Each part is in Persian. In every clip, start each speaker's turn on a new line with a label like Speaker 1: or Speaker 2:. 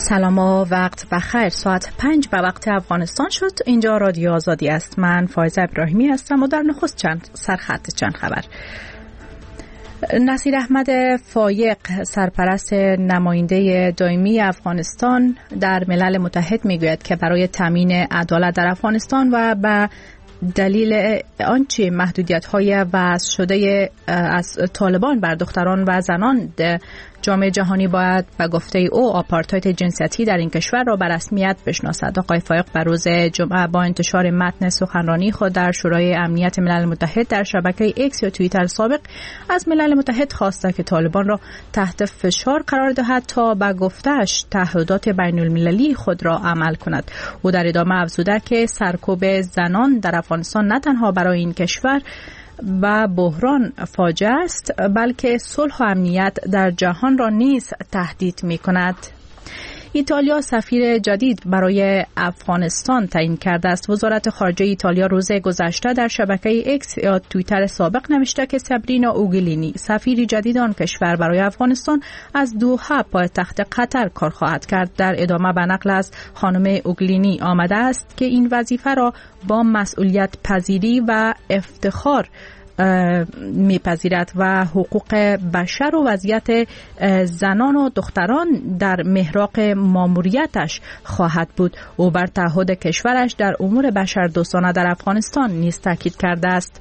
Speaker 1: سلام و وقت بخیر. ساعت 5 به وقت افغانستان شد. اینجا رادیو آزادی است. من فایزه ابراهیمی هستم و در نخست چند خبر. نصیر احمد فایق، سرپرست نماینده دائمی افغانستان در ملل متحد، میگوید که برای تامین عدالت در افغانستان و به دلیل آنچه محدودیت‌های وضع شده از طالبان بر دختران و زنان، جامعه جهانی باید به گفته او آپارتاید جنسیتی در این کشور را به رسمیت بشناسد. آقای فایق بر روز جمعه با انتشار متن سخنرانی خود در شورای امنیت ملل متحد در شبکه ایکس یا توییتر سابق از ملل متحد خواسته که طالبان را تحت فشار قرار دهد تا به گفته‌اش تعهدات بین المللی خود را عمل کند. او در ادامه افزوده که سرکوب زنان در افغانستان نه تنها برای این کشور و بحران فاجعه است، بلکه صلح و امنیت در جهان را نیز تهدید می کند. ایتالیا سفیر جدید برای افغانستان تعیین کرده است. وزارت خارجه ایتالیا روز گذشته در شبکه ایکس یا توییتر سابق نوشته که سابرینا اوگلینی، سفیر جدید آن کشور برای افغانستان، از دوحه پایتخت قطر کار خواهد کرد. در ادامه به نقل از خانم اوگلینی آمده است که این وظیفه را با مسئولیت پذیری و افتخار میپذیرد و حقوق بشر و وضعیت زنان و دختران در محراق ماموریتش خواهد بود. او بر تعهد کشورش در امور بشردوستانه در افغانستان نیز تاکید کرده است.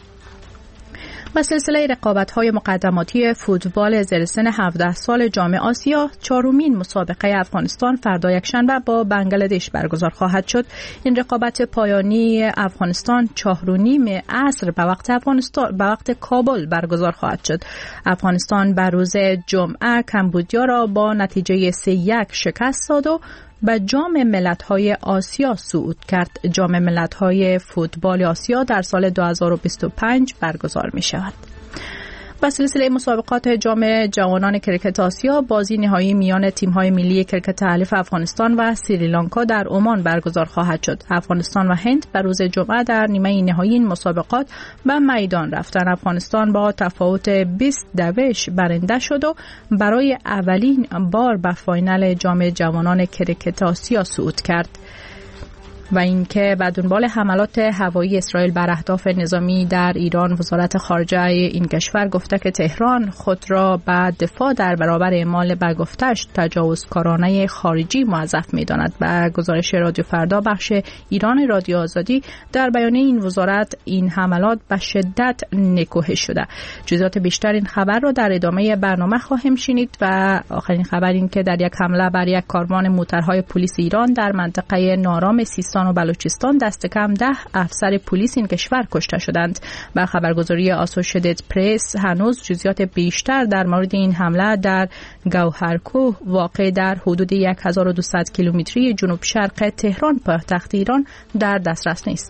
Speaker 1: و سلسله رقابت‌های مقدماتی فوتبال زیر سن 17 سال جام آسیا، چهارمین مسابقه افغانستان فردا یکشنبه با بنگلادش برگزار خواهد شد. این رقابت پایانی افغانستان 4:30 عصر به وقت کابل برگزار خواهد شد. افغانستان بر روز جمعه کمبودیا را با نتیجه 3-1 شکست داد و به جام ملت‌های آسیا صعود کرد. جام ملت‌های فوتبال آسیا در سال 2025 برگزار می‌شود. و سلسله مسابقات جام جوانان کرکت آسیا، بازی نهایی میان تیم‌های ملی کرکت حریف افغانستان و سریلانکا در عمان برگزار خواهد شد. افغانستان و هند بر روز جمعه در نیمه نهایی این مسابقات به میدان رفتند. افغانستان با تفاوت 20 دوش برنده شد و برای اولین بار به فاینال جام جوانان کرکت آسیا صعود کرد. و اینکه به دنبال حملات هوایی اسرائیل بر اهداف نظامی در ایران، وزارت خارجه این کشور گفته که تهران خود را به دفاع در برابر اعمال به گفته‌اش تجاوزکارانه خارجی موظف می‌داند. به گزارش رادیو فردا بخش ایران رادیو آزادی، در بیانیه این وزارت این حملات به شدت نکوهش شده. جزئیات بیشتر این خبر را در ادامه برنامه خواهیم شنید. و آخرین خبر این که در یک حمله بر یک کاروان موترهای پلیس ایران در منطقه نارام سیستان و بلوچستان دست کم 10 افسر پلیس این کشور کشته شدند. بر خبرگزاری آسوشیتد پرس هنوز جزئیات بیشتر در مورد این حمله در گوهرکوه واقع در حدود 1200 کیلومتری جنوب شرق تهران پایتخت ایران در دسترس نیست.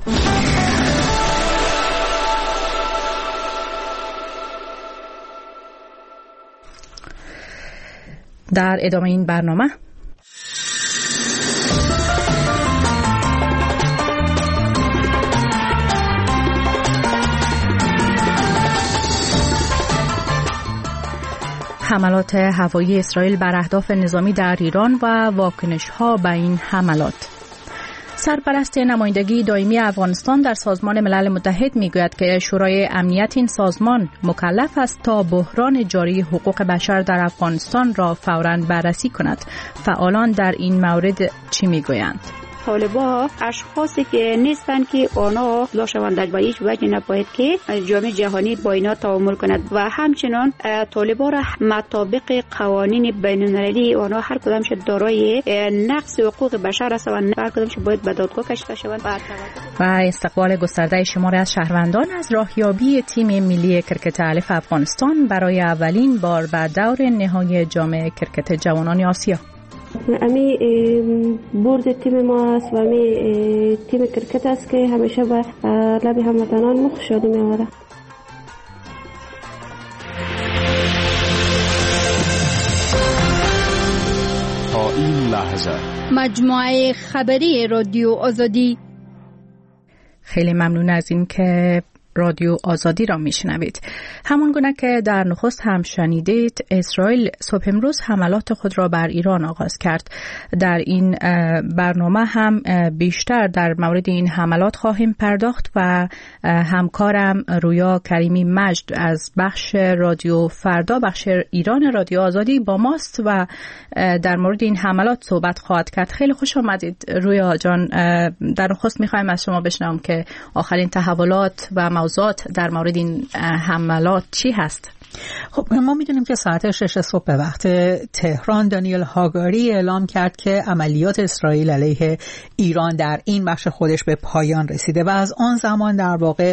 Speaker 1: در ادامه این برنامه حملات هوایی اسرائیل بر اهداف نظامی در ایران و واکنش‌ها به این حملات. سرپرست نمایندگی دائمی افغانستان در سازمان ملل متحد میگوید که شورای امنیت این سازمان مکلف است تا بحران جاری حقوق بشر در افغانستان را فوراً بررسی کند. فعالان در این مورد چی میگویند؟
Speaker 2: طالبان اشخاصی که نیستن که آنها لاشوندگی به هیچ وجه نباید که جامعه جهانی با اینا تعامل کند و همچنان طالبان را مطابق قوانین بین‌المللی آنها هر کدامش دارای نقض حقوق بشر هستند و هر کدامش باید به دادگاه کشیده شوند.
Speaker 1: و استقبال گسترده شماری از شهروندان از راهیابی تیم ملی کرکت حریف افغانستان برای اولین بار به دور نهایی جام کرکت جوانان آسیا.
Speaker 3: امی برد تیم ما است و امی تیم کرکت است که همیشه به لب هموطنان مخ شده می‌آورد.
Speaker 4: تا این لحظه
Speaker 5: مجموعه خبری رادیو آزادی.
Speaker 1: خیلی ممنون از این که رادیو آزادی را میشنوید. همون گونه که در نخست هم شنیدید، اسرائیل صبح امروز حملات خود را بر ایران آغاز کرد. در این برنامه هم بیشتر در مورد این حملات خواهیم پرداخت و همکارم رویا کریمی مجد از بخش رادیو فردا، بخش ایران رادیو آزادی با ماست و در مورد این حملات صحبت خواهد کرد. خیلی خوش آمدید رویا جان. در نخست میخوایم از شما بشنوم که آخرین تحولات و موضوعات در مورد این حملات چی هست؟
Speaker 5: خب ما میدونیم که ساعت 6 صبح به وقت تهران دانیل هاگاری اعلام کرد که عملیات اسرائیل علیه ایران در این بخش خودش به پایان رسیده و از آن زمان در واقع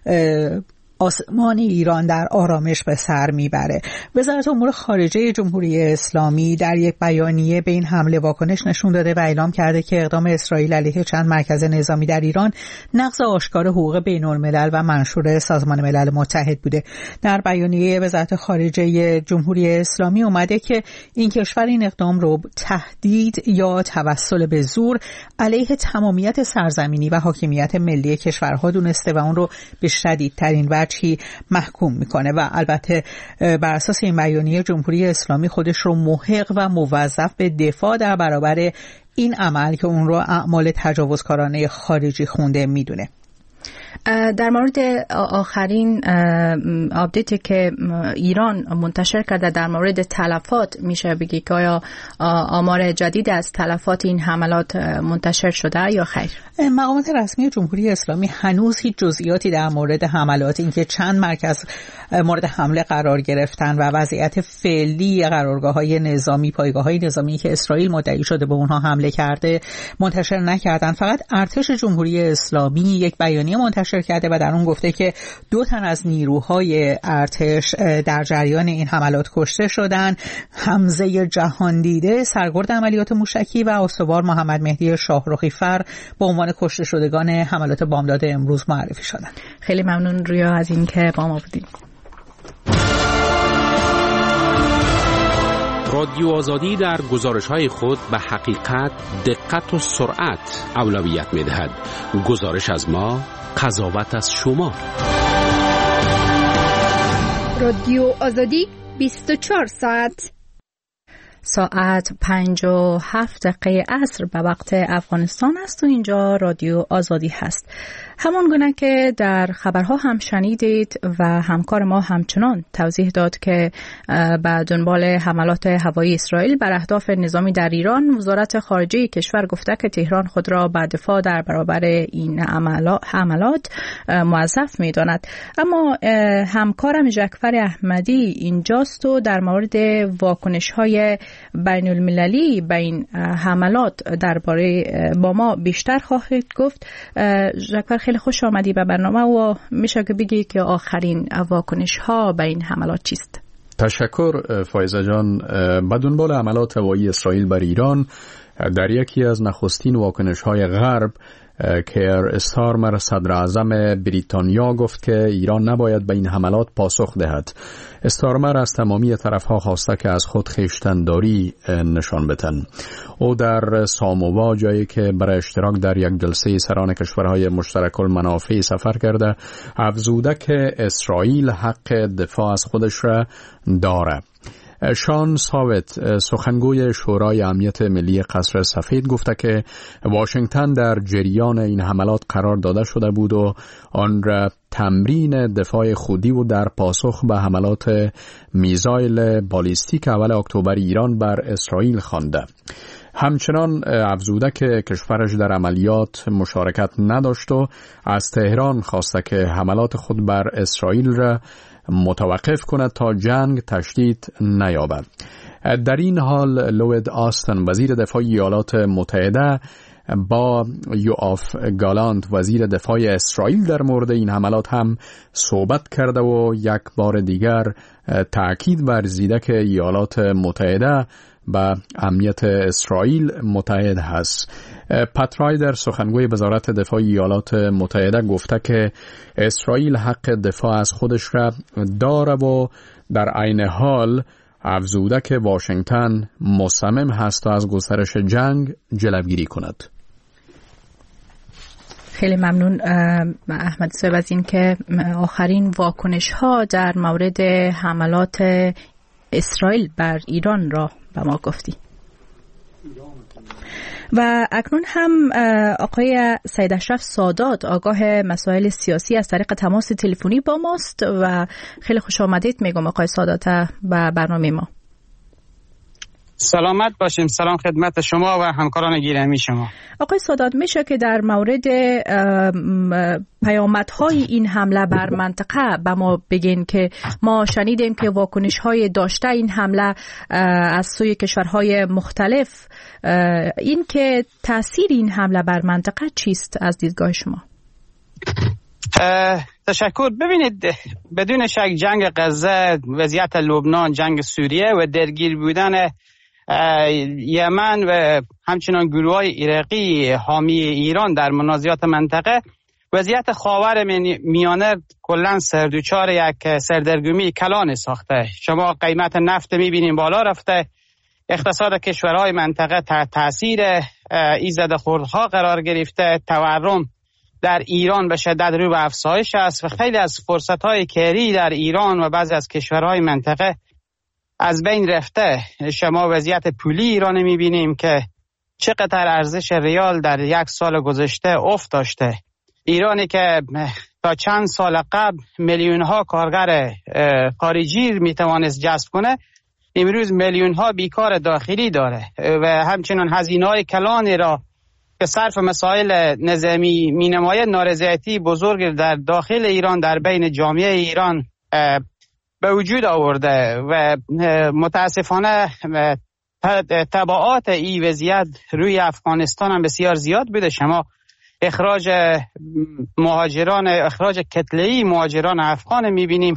Speaker 5: آسمان ایران در آرامش به سر میبره. وزارت امور خارجه جمهوری اسلامی در یک بیانیه به این حمله واکنش نشون داده و اعلام کرده که اقدام اسرائیل علیه چند مرکز نظامی در ایران نقض آشکار حقوق بین‌الملل و منشور سازمان ملل متحد بوده. در بیانیه وزارت خارجه جمهوری اسلامی اومده که این کشور این اقدام رو تهدید یا توسل به زور علیه تمامیت سرزمینی و حاکمیت ملی کشورها دونسته و اون رو به شدیدترین وجهی محکوم میکنه و البته بر اساس این بیانیه جمهوری اسلامی خودش رو محق و موظف به دفاع در برابر این عمل که اون رو اعمال تجاوزکارانه خارجی خونده میدونه.
Speaker 1: در مورد آخرین آپدیتی که ایران منتشر کرده در مورد تلفات میشه بگی که آیا آمار جدید از تلفات این حملات منتشر شده یا خیر؟
Speaker 5: مقامات رسمی جمهوری اسلامی هنوز هیچ جزئیاتی در مورد حملات، اینکه چند مرکز مورد حمله قرار گرفتن و وضعیت فعلی قرارگاه‌های نظامی، پایگاه‌های نظامی که اسرائیل مدعی شده به اونها حمله کرده منتشر نکردن. فقط ارتش جمهوری اسلامی یک بیانیه منتشر کرده و در اون گفته که 2 تن از نیروهای ارتش در جریان این حملات کشته شدن. حمزه جهاندیده سرگرد عملیات موشکی و استوار محمد مهدی شاهرخی فر به عنوان کشته شدگان حملات بامداد امروز معرفی شدن.
Speaker 1: خیلی ممنون رویا از این که با ما بودید.
Speaker 6: رادیو آزادی در گزارش‌های خود به حقیقت، دقت و سرعت اولویت می‌دهد. گزارش از ما، قضاوت از شما.
Speaker 7: رادیو آزادی 24
Speaker 1: ساعت 57 دقیقه عصر به وقت افغانستان است و اینجا رادیو آزادی هست. همان گونه که در خبرها هم شنیدید و همکار ما همچنان توضیح داد که به دنبال حملات هوایی اسرائیل بر اهداف نظامی در ایران، وزارت خارجه کشور گفته که تهران خود را به دفاع در برابر این حملات موظف می‌داند. اما همکارم جعفر احمدی اینجاست و در مورد واکنش‌های بین المللی به این حملات درباره با ما بیشتر خواهید گفت. جعفر خیلی خوش آمدی به برنامه و میشه که بگی که آخرین واکنش ها به این حملات چیست؟
Speaker 4: تشکر فایزه جان. به دنبال حملات هوایی اسرائیل بر ایران، در یکی از نخستین واکنش های غرب کیر استارمر صدر اعظم بریتانیا گفت که ایران نباید به این حملات پاسخ دهد. استارمر از تمامی طرفها خواسته که از خود خویشتن‌داری نشان بدهند. او در سامووا، جایی که برای اشتراک در یک جلسه سران کشورهای مشترک المنافع سفر کرده، افزوده که اسرائیل حق دفاع از خودش را دارد. شان ساوت، سخنگوی شورای امنیت ملی قصر سفید، گفته که واشنگتن در جریان این حملات قرار داده شده بود و آن را تمرین دفاع خودی و در پاسخ به حملات میزایل بالیستیک اول اکتبر ایران بر اسرائیل خوانده. همچنان افزوده که کشورش در عملیات مشارکت نداشت و از تهران خواسته که حملات خود بر اسرائیل را متوقف کند تا جنگ تشدید نیابد. در این حال لوید آستن، وزیر دفاع ایالات متحده، با یوآف گالانت، وزیر دفاع اسرائیل، در مورد این حملات هم صحبت کرده و یک بار دیگر تأکید ورزیده که ایالات متحده با امنیت اسرائیل متحد هست. پات رایدر، سخنگوی وزارت دفاع ایالات متحده، گفته که اسرائیل حق دفاع از خودش را داره و در عین حال افزوده که واشنگتن مصمم هست تا از گسترش جنگ جلوگیری کند.
Speaker 1: خیلی ممنون احمد صاحب از این که آخرین واکنش ها در مورد حملات اسرائیل بر ایران را به ما گفتی. و اکنون هم آقای سید اشرف سادات آگاه مسائل سیاسی از طریق تماس تلفنی با ماست و خیلی خوش آمدید میگم آقای سادات به برنامه ما.
Speaker 8: سلامت باشیم. سلام خدمت شما و همکاران گرامی شما.
Speaker 1: آقای سادات، میشه که در مورد پیامدهای این حمله بر منطقه به ما بگین که ما شنیدیم که واکنش‌های داشته این حمله از سوی کشورهای مختلف، این که تأثیر این حمله بر منطقه چیست از دیدگاه شما؟
Speaker 8: تشکر. ببینید، بدون شک جنگ غزه، وضعیت لبنان، جنگ سوریه و درگیر بودن یمن و همچنان گروه‌های عراقی حامی ایران در منازعات منطقه، وضعیت خاور میانه کلا سردوچار یک سردرگمی کلان ساخته. شما قیمت نفت می‌بینید بالا رفته، اقتصاد کشورهای منطقه تحت تاثیر ایزدخوردها قرار گرفته، تورم در ایران به شدت رو به افزایش است و خیلی از فرصت‌های کاری در ایران و بعضی از کشورهای منطقه از بین رفته. شما وضعیت پولی ایران می‌بینیم که چقدر ارزش ریال در یک سال گذشته افت داشته. ایرانی که تا چند سال قبل میلیون‌ها کارگر خارجی میتوانست جذب کنه، امروز میلیون‌ها بیکار داخلی داره و همچنین هزینه‌های کلانی را که صرف مسائل نظامی مینماید نارضایتی بزرگ در داخل ایران در بین جامعه ایران به وجود آورده و متاسفانه تبعات این وضعیت روی افغانستان هم بسیار زیاد بوده. شما اخراج کتله‌ای مهاجران افغان می‌بینیم.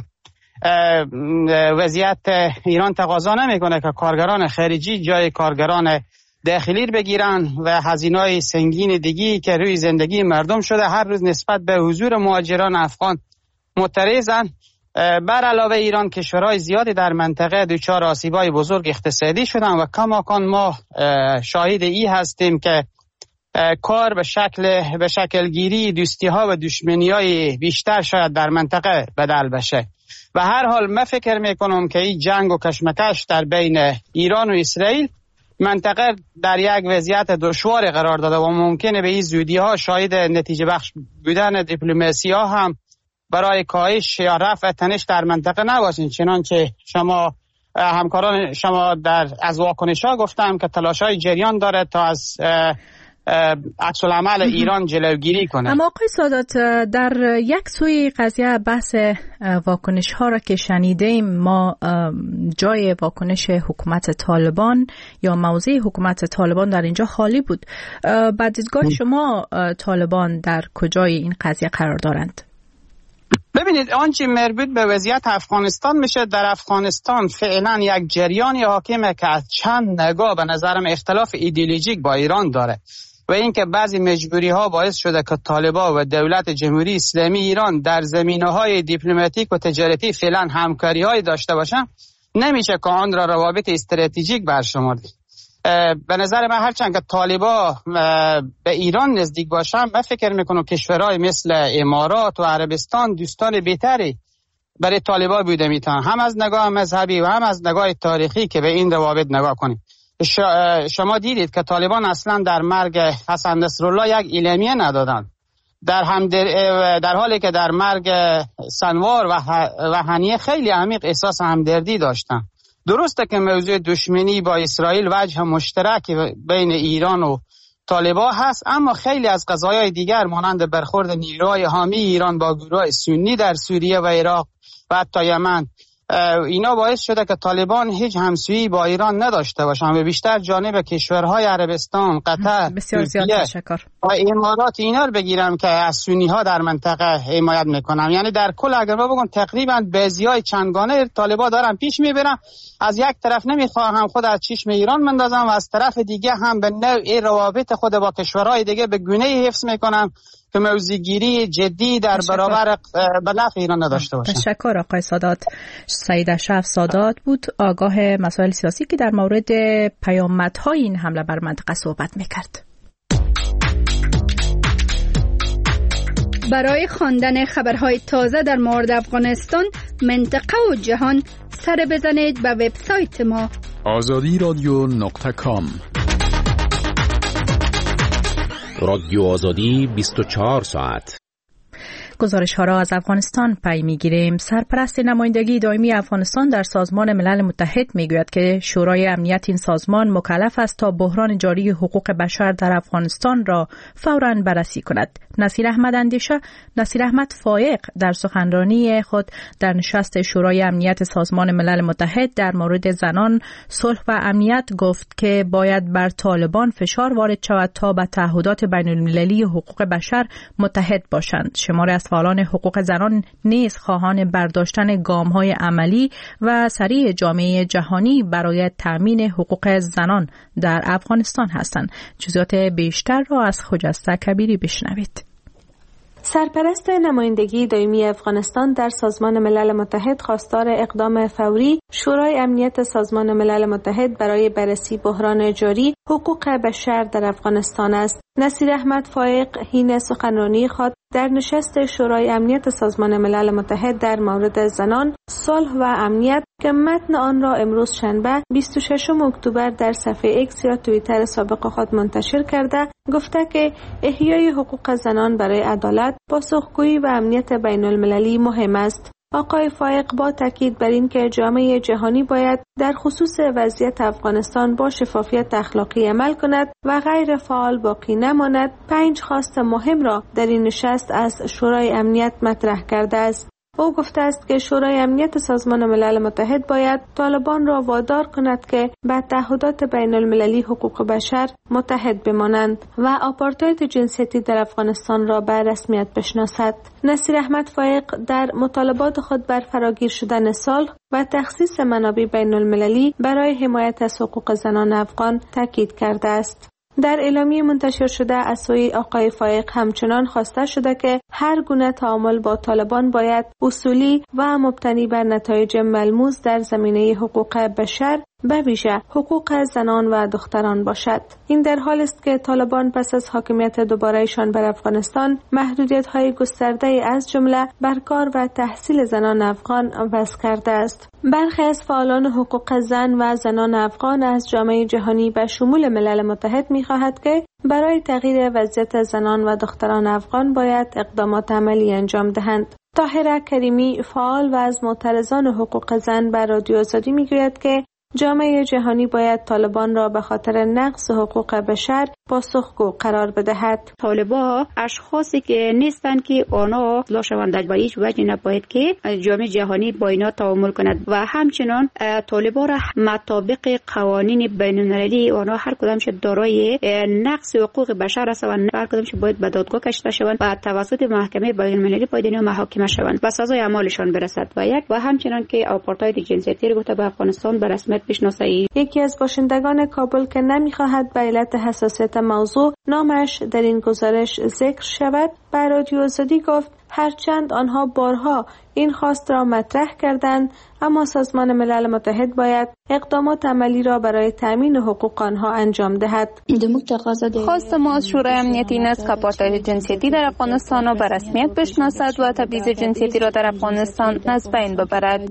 Speaker 8: وضعیت ایران تقاضا نمی‌کنه که کارگران خارجی جای کارگران داخلی بگیرن و هزینه‌های سنگین دیگی که روی زندگی مردم شده هر روز نسبت به حضور مهاجران افغان معترضن. بر علاوه ایران کشورهای زیادی در منطقه دچار آسیب‌های بزرگ اقتصادی شدن و کماکان ما شاهد ای هستیم که کار به شکل گیری دوستی‌ها و دشمنی‌های بیشتر شاید در منطقه بدل بشه. و هر حال من فکر میکنم که این جنگ و کشمکش در بین ایران و اسرائیل منطقه در یک وضعیت دشوار قرار داده و ممکنه به این زودی‌ها شاهد نتیجه بخش بودن دیپلماسی‌ها هم برای کاهش یا رفع تنش در منطقه نباشین. چنانچه شما همکاران شما از واکنش‌ها گفتم که تلاش‌های جریان داره تا از عکس العمل ایران جلوگیری کنه.
Speaker 1: اما آقای سادات، در یک سوی قضیه بحث واکنش ها را که شنیدیم، ما جای واکنش حکومت طالبان یا موضع حکومت طالبان در اینجا خالی بود. بعد دیدگاه شما طالبان در کجای این قضیه قرار دارند؟
Speaker 8: ببینید، آنچه مربوط به وضعیت افغانستان میشه، در افغانستان فعلا یک جریانی حاکمه که از چند نگاه به نظرم اختلاف ایدئولوژیک با ایران داره و اینکه بعضی مجبوری ها باعث شده که طالبان و دولت جمهوری اسلامی ایران در زمینه‌های دیپلماتیک و تجارتی فعلا همکاری‌های داشته باشن. نمیشه که آن را روابط استراتژیک برشمرد. به نظر من هرچند که طالبان به ایران نزدیک باشن، من فکر میکنم کشورهای مثل امارات و عربستان دوستان بهتری برای طالبان بوده میتونن، هم از نگاه مذهبی و هم از نگاه تاریخی که به این روابط نگاه کنیم. شما دیدید که طالبان اصلا در مرگ حسن نصرالله یک اعلامیه ندادن، در حالی که در مرگ سنوار و هنیه خیلی عمیق احساس همدردی داشتن. درسته که موضوع دشمنی با اسرائیل وجه مشترک بین ایران و طالبان هست، اما خیلی از قضایای دیگر مانند برخورد نیروهای حامی ایران با گروه سنی در سوریه و عراق و حتی یمن، اینا باعث شده که طالبان هیچ همسویی با ایران نداشته باشن و بیشتر جانب کشورهای عربستان، قطر، و امارات اینا رو بگیرم که از سنی ها در منطقه حمایت میکنن. یعنی در کل اگر ما بگم تقریبا بازی‌های چندگانه طالبان دارن پیش میبرن. از یک طرف نمیخواهم خود از چشم ایران مندازن و از طرف دیگه هم به نوع روابط خود با کشورهای دیگه به گونه‌ای حفظ میکنن که موضوعگیری جدی در برابر به نفع ایران نداشته باشن.
Speaker 1: تشکر آقای سادات. سید اشرف سادات بود، آگاه مسائل سیاسی که در مورد پیامدهای این حمله بر منطقه صحبت میکرد.
Speaker 7: برای خواندن خبرهای تازه در مورد افغانستان، منطقه و جهان، سر بزنید به وبسایت ما
Speaker 4: azadiradio.com.
Speaker 6: رادیو آزادی 24 ساعت.
Speaker 1: گزارش ها را از افغانستان پی میگیریم. سرپرست نمایندگی دائمی افغانستان در سازمان ملل متحد میگوید که شورای امنیت این سازمان مکلف است تا بحران جاری حقوق بشر در افغانستان را فوراً بررسی کند. نصیر احمد فایق در سخنرانی خود در نشست شورای امنیت سازمان ملل متحد در مورد زنان، صلح و امنیت گفت که باید بر طالبان فشار وارد شود تا به تعهدات بین المللی حقوق بشر متحد باشند. شماری از فعالان حقوق زنان نیز خواهان برداشتن گام‌های عملی و سریع جامعه جهانی برای تأمین حقوق زنان در افغانستان هستند. جزئیات بیشتر را از خجسته کبیری بشنوید.
Speaker 9: سرپرست نمایندگی دائمی افغانستان در سازمان ملل متحد خواستار اقدام فوری شورای امنیت سازمان ملل متحد برای بررسی بحران جاری حقوق بشر در افغانستان است. نصیر احمد فایق حین سخنرانی خود در نشست شورای امنیت سازمان ملل متحد در مورد زنان، صلح و امنیت که متن آن را امروز شنبه 26 اکتبر در صفحه ایکس یا توییتر سابق خود منتشر کرده گفته که احیای حقوق زنان برای عدالت، پاسخگویی و امنیت بین المللی مهم است. آقای فایق با تاکید بر این که جامعه جهانی باید در خصوص وضعیت افغانستان با شفافیت اخلاقی عمل کند و غیر فعال باقی نماند، 5 خواست مهم را در این نشست از شورای امنیت مطرح کرده است. او گفته است که شورای امنیت سازمان ملل متحد باید طالبان را وادار کند که به تعهدات بین المللی حقوق بشر متحد بمانند و آپارتاید جنسیتی در افغانستان را به رسمیت بشناسد. نصیر احمد فایق در مطالبات خود بر فراگیر شدن صلح و تخصیص منابع بین المللی برای حمایت از حقوق زنان افغان تاکید کرده است. در اعلامیه منتشر شده از سوی آقای فایق همچنان خواسته شده که هر گونه تعامل با طالبان باید اصولی و مبتنی بر نتایج ملموس در زمینه حقوق بشر به ویژه حقوق زنان و دختران باشد. این در حال است که طالبان پس از حاکمیت دوباره‌شان بر افغانستان محدودیت‌های گسترده از جمله بر کار و تحصیل زنان افغان وضع کرده است. برخی از فعالان حقوق زن و زنان افغان از جامعه جهانی به شمول ملل متحد می‌خواهد که برای تغییر وضعیت زنان و دختران افغان باید اقدامات عملی انجام دهند. طاهره کریمی فعال و از معترضان حقوق زن بر رادیو آزادی می‌گوید که جامعه جهانی باید طالبان را به خاطر نقض حقوق بشر پاسخگو قرار بدهد.
Speaker 2: طالبان اشخاصی که نیستند که آنها اطلاع شوند، به هیچ وجه نباید که جامعه جهانی با اینا تعامل کند و همچنان طالبان را مطابق قوانین بین المللی آنها هر کدامش دارای نقض حقوق بشر هستند، هر کدامش باید به دادگاه کشیده شوند و توسط محکمه بین المللی باید اینا محاکمه شوند و سزای اعمالشان برسد و همچنان که آپارتاید جنسیتی رو به افغانستان به رسمیت بشناسه.
Speaker 9: یکی از باشندگان کابل که نمیخواهد به علت حساسیت موضوع نامش در این گزارش ذکر شود به رادیو آزادی گفت هرچند آنها بارها این خواست را مطرح کردند، اما سازمان ملل متحد باید اقدامات عملی را برای تامین حقوق آنها انجام دهد.
Speaker 10: خواست ما از شورای امنیت این است که آپارتاید جنسیتی در افغانستان را به رسمیت بشناسد و تبعیض جنسیتی را در افغانستان از بین ببرد.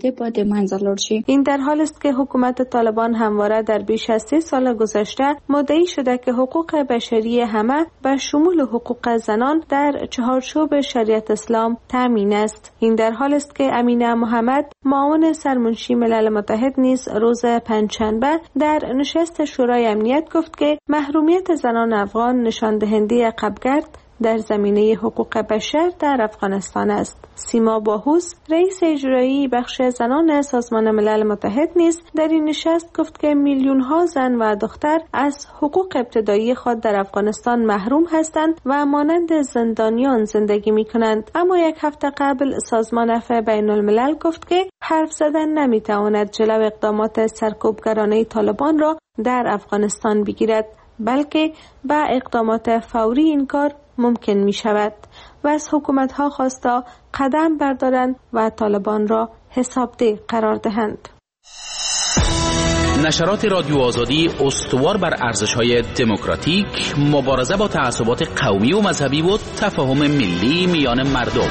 Speaker 9: این در حال است که حکومت طالبان همواره در بیش از 3 سال گذشته مدعی شده که حقوق بشری همه به شمول حقوق زنان در چهارچوب شریعت اسلام تامین است. این در حال است که امینه محمد معاون سرمنشی ملل متحد نیز روز پنجشنبه در نشست شورای امنیت گفت که محرومیت زنان افغان نشان دهنده عقب‌گرد در زمینه حقوق بشر در افغانستان است. سیما باهوس رئیس اجرایی بخش زنان سازمان ملل متحد نیز در این نشست گفت که میلیون ها زن و دختر از حقوق ابتدایی خود در افغانستان محروم هستند و مانند زندانیان زندگی می کنند. اما یک هفته قبل سازمان عفو بین الملل گفت که حرف زدن نمی تواند جلو اقدامات سرکوبگرانه طالبان را در افغانستان بگیرد، بلکه با اقدامات فوری این کار ممکن می شود و از حکومت ها خواستا قدم بردارند و طالبان را حسابده قرار دهند.
Speaker 6: نشرات رادیو آزادی استوار بر ارزش‌های دموکراتیک، مبارزه با تعصبات قومی و مذهبی و تفاهم ملی میان مردم.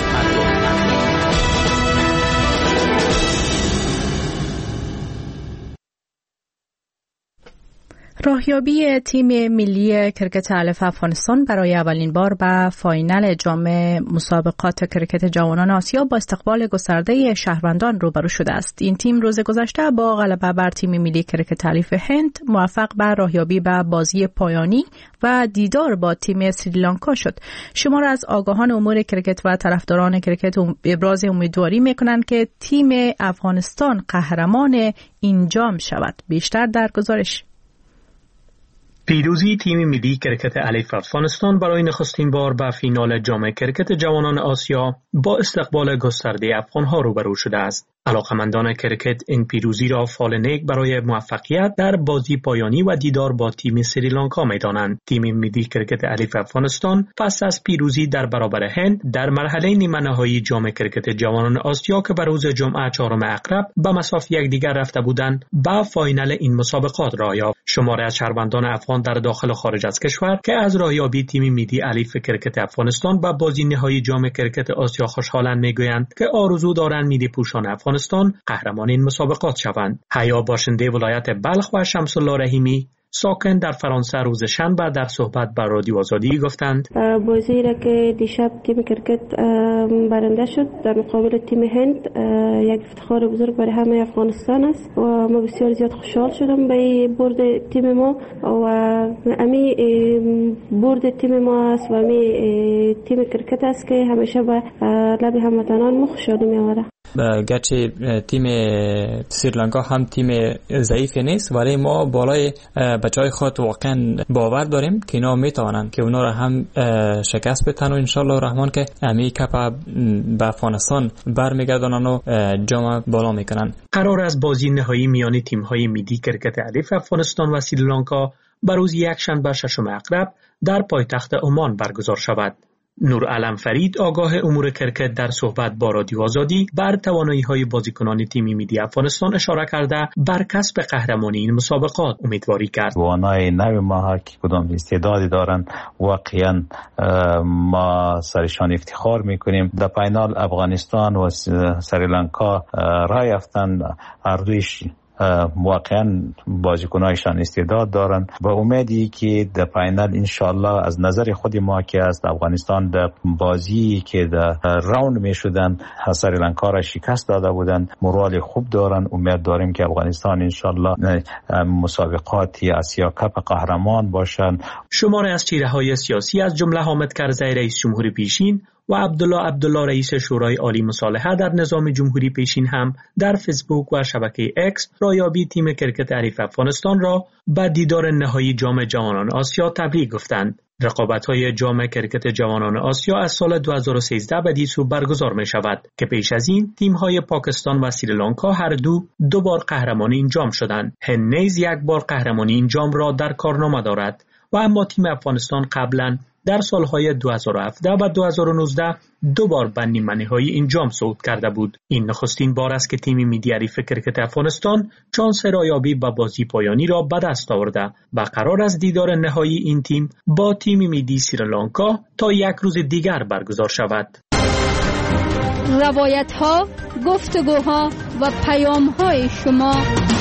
Speaker 1: راهیابی تیم ملی کرکت الف افغانستان برای اولین بار به فاینال جام مسابقات کرکت جوانان آسیا با استقبال گسترده شهروندان روبرو شده است. این تیم روز گذشته با غلبه بر تیم ملی کرکت الف هند موفق به راهیابی به بازی پایانی و دیدار با تیم سریلانکا شد. شمار از آگاهان امور کرکت و طرفداران کرکت ابراز امیدواری میکنند که تیم افغانستان قهرمان این جام شود. بیشتر در گزارش.
Speaker 11: پیروزی تیم ملی کرکت الف افغانستان برای نخستین بار به فینال جام کرکت جوانان آسیا با استقبال گسترده افغانها روبرو شده است. علاقمندان کرکت این پیروزی را فال نیک برای موفقیت در بازی پایانی و دیدار با تیم سریلانکا می‌دانند. تیم ملی کرکت الف افغانستان پس از پیروزی در برابر هند در مرحله نیمه نهایی جام کرکت جوانان آسیا که به روز جمعه 4 اکرب به مسافت یکدیگر رفته بودند، به فاینال این مسابقات راه یافت. شماری از شهروندان افغان در داخل و خارج از کشور که از راهیابی تیم ملی الف کرکت افغانستان به بازی نهایی جام کرکت آسیا خوشحالند میگویند که آرزو دارند ملی پوشان افغانستان قهرمان این مسابقات شوند. حیا باشنده ولایت بلخ و شمس الله رحیمی ساکن در فرانسه روز شنبه در صحبت با رادیو آزادی گفتند
Speaker 3: بازی را که دیشب تیم کرکت برنده شد در مقابل تیم هند یک افتخار بزرگ برای همه افغانستان است و ما بسیار زیاد خوشحال شدم به برد تیم ما و امی برد تیم ما است و امی تیم کرکت است که همیشه به لب هموطنان ما خوشحالی می‌آورد.
Speaker 12: گرچه تیم سریلانکا هم تیم ضعیفی نیست ولی ما بالای بچهای خود واقعا باور داریم که اینا میتوانند که اونا را هم شکست بدن و انشالله رحمان که امی کپ به افغانستان برمیگردانن و جام بالا میکنن.
Speaker 11: قرار است بازی نهایی میان تیم‌های ملی کرکت الف افغانستان و سریلانکا به روز یکشنبه 6 اکرب در پایتخت عمان برگزار شود. نورعلم فرید آگاه امور کرکت در صحبت با رادیو آزادی بر توانایی‌های بازیکنان تیم ملی افغانستان اشاره کرده بر کسب قهرمانی این مسابقات امیدواری کرد.
Speaker 13: جوانای نو ما که کدام استعدادی دارن واقعا ما سرشان افتخار میکنیم. در فینال افغانستان و سریلانکا راه یافتن، هر دویش واقعا بازیکنایشان استعداد دارن و امیدی که در فینال انشالله از نظر خود ما که از افغانستان در بازی که در راوند می شدن سریلانکا را شکست داده بودن مورال خوب دارن. امید داریم که افغانستان انشالله مسابقات آسیا کپ قهرمان باشن.
Speaker 11: شماری از چهره‌های سیاسی از جمله حامد کرزی رئیس جمهور پیشین و عبدالله رئیس شورای عالی مصالحه در نظام جمهوری پیشین هم در فیسبوک و شبکه اکس راهیابی تیم کرکت الف افغانستان را به دیدار نهایی جام جوانان آسیا تبریک گفتند. رقابت‌های جام کرکت جوانان آسیا از سال 2013 به دیسو برگزار می شود که پیش از این تیم‌های پاکستان و سریلانکا هر دو بار قهرمان این جام شدند. هند نیز یک بار قهرمانی این جام را در کارنامه دارد و اما تیم افغانستان قبلا در سالهای 2017 و 2019 دو بار به نیمه نهایی این جام صعود کرده بود. این نخستین بار است که تیم ملی الف کرکت افغانستان شانس راهیابی به بازی پایانی را به دست آورده و قرار است دیدار نهایی این تیم با تیم ملی سریلانکا تا یک روز دیگر برگزار شود.
Speaker 7: روایت‌ها، گفتگوها و پیام‌های شما.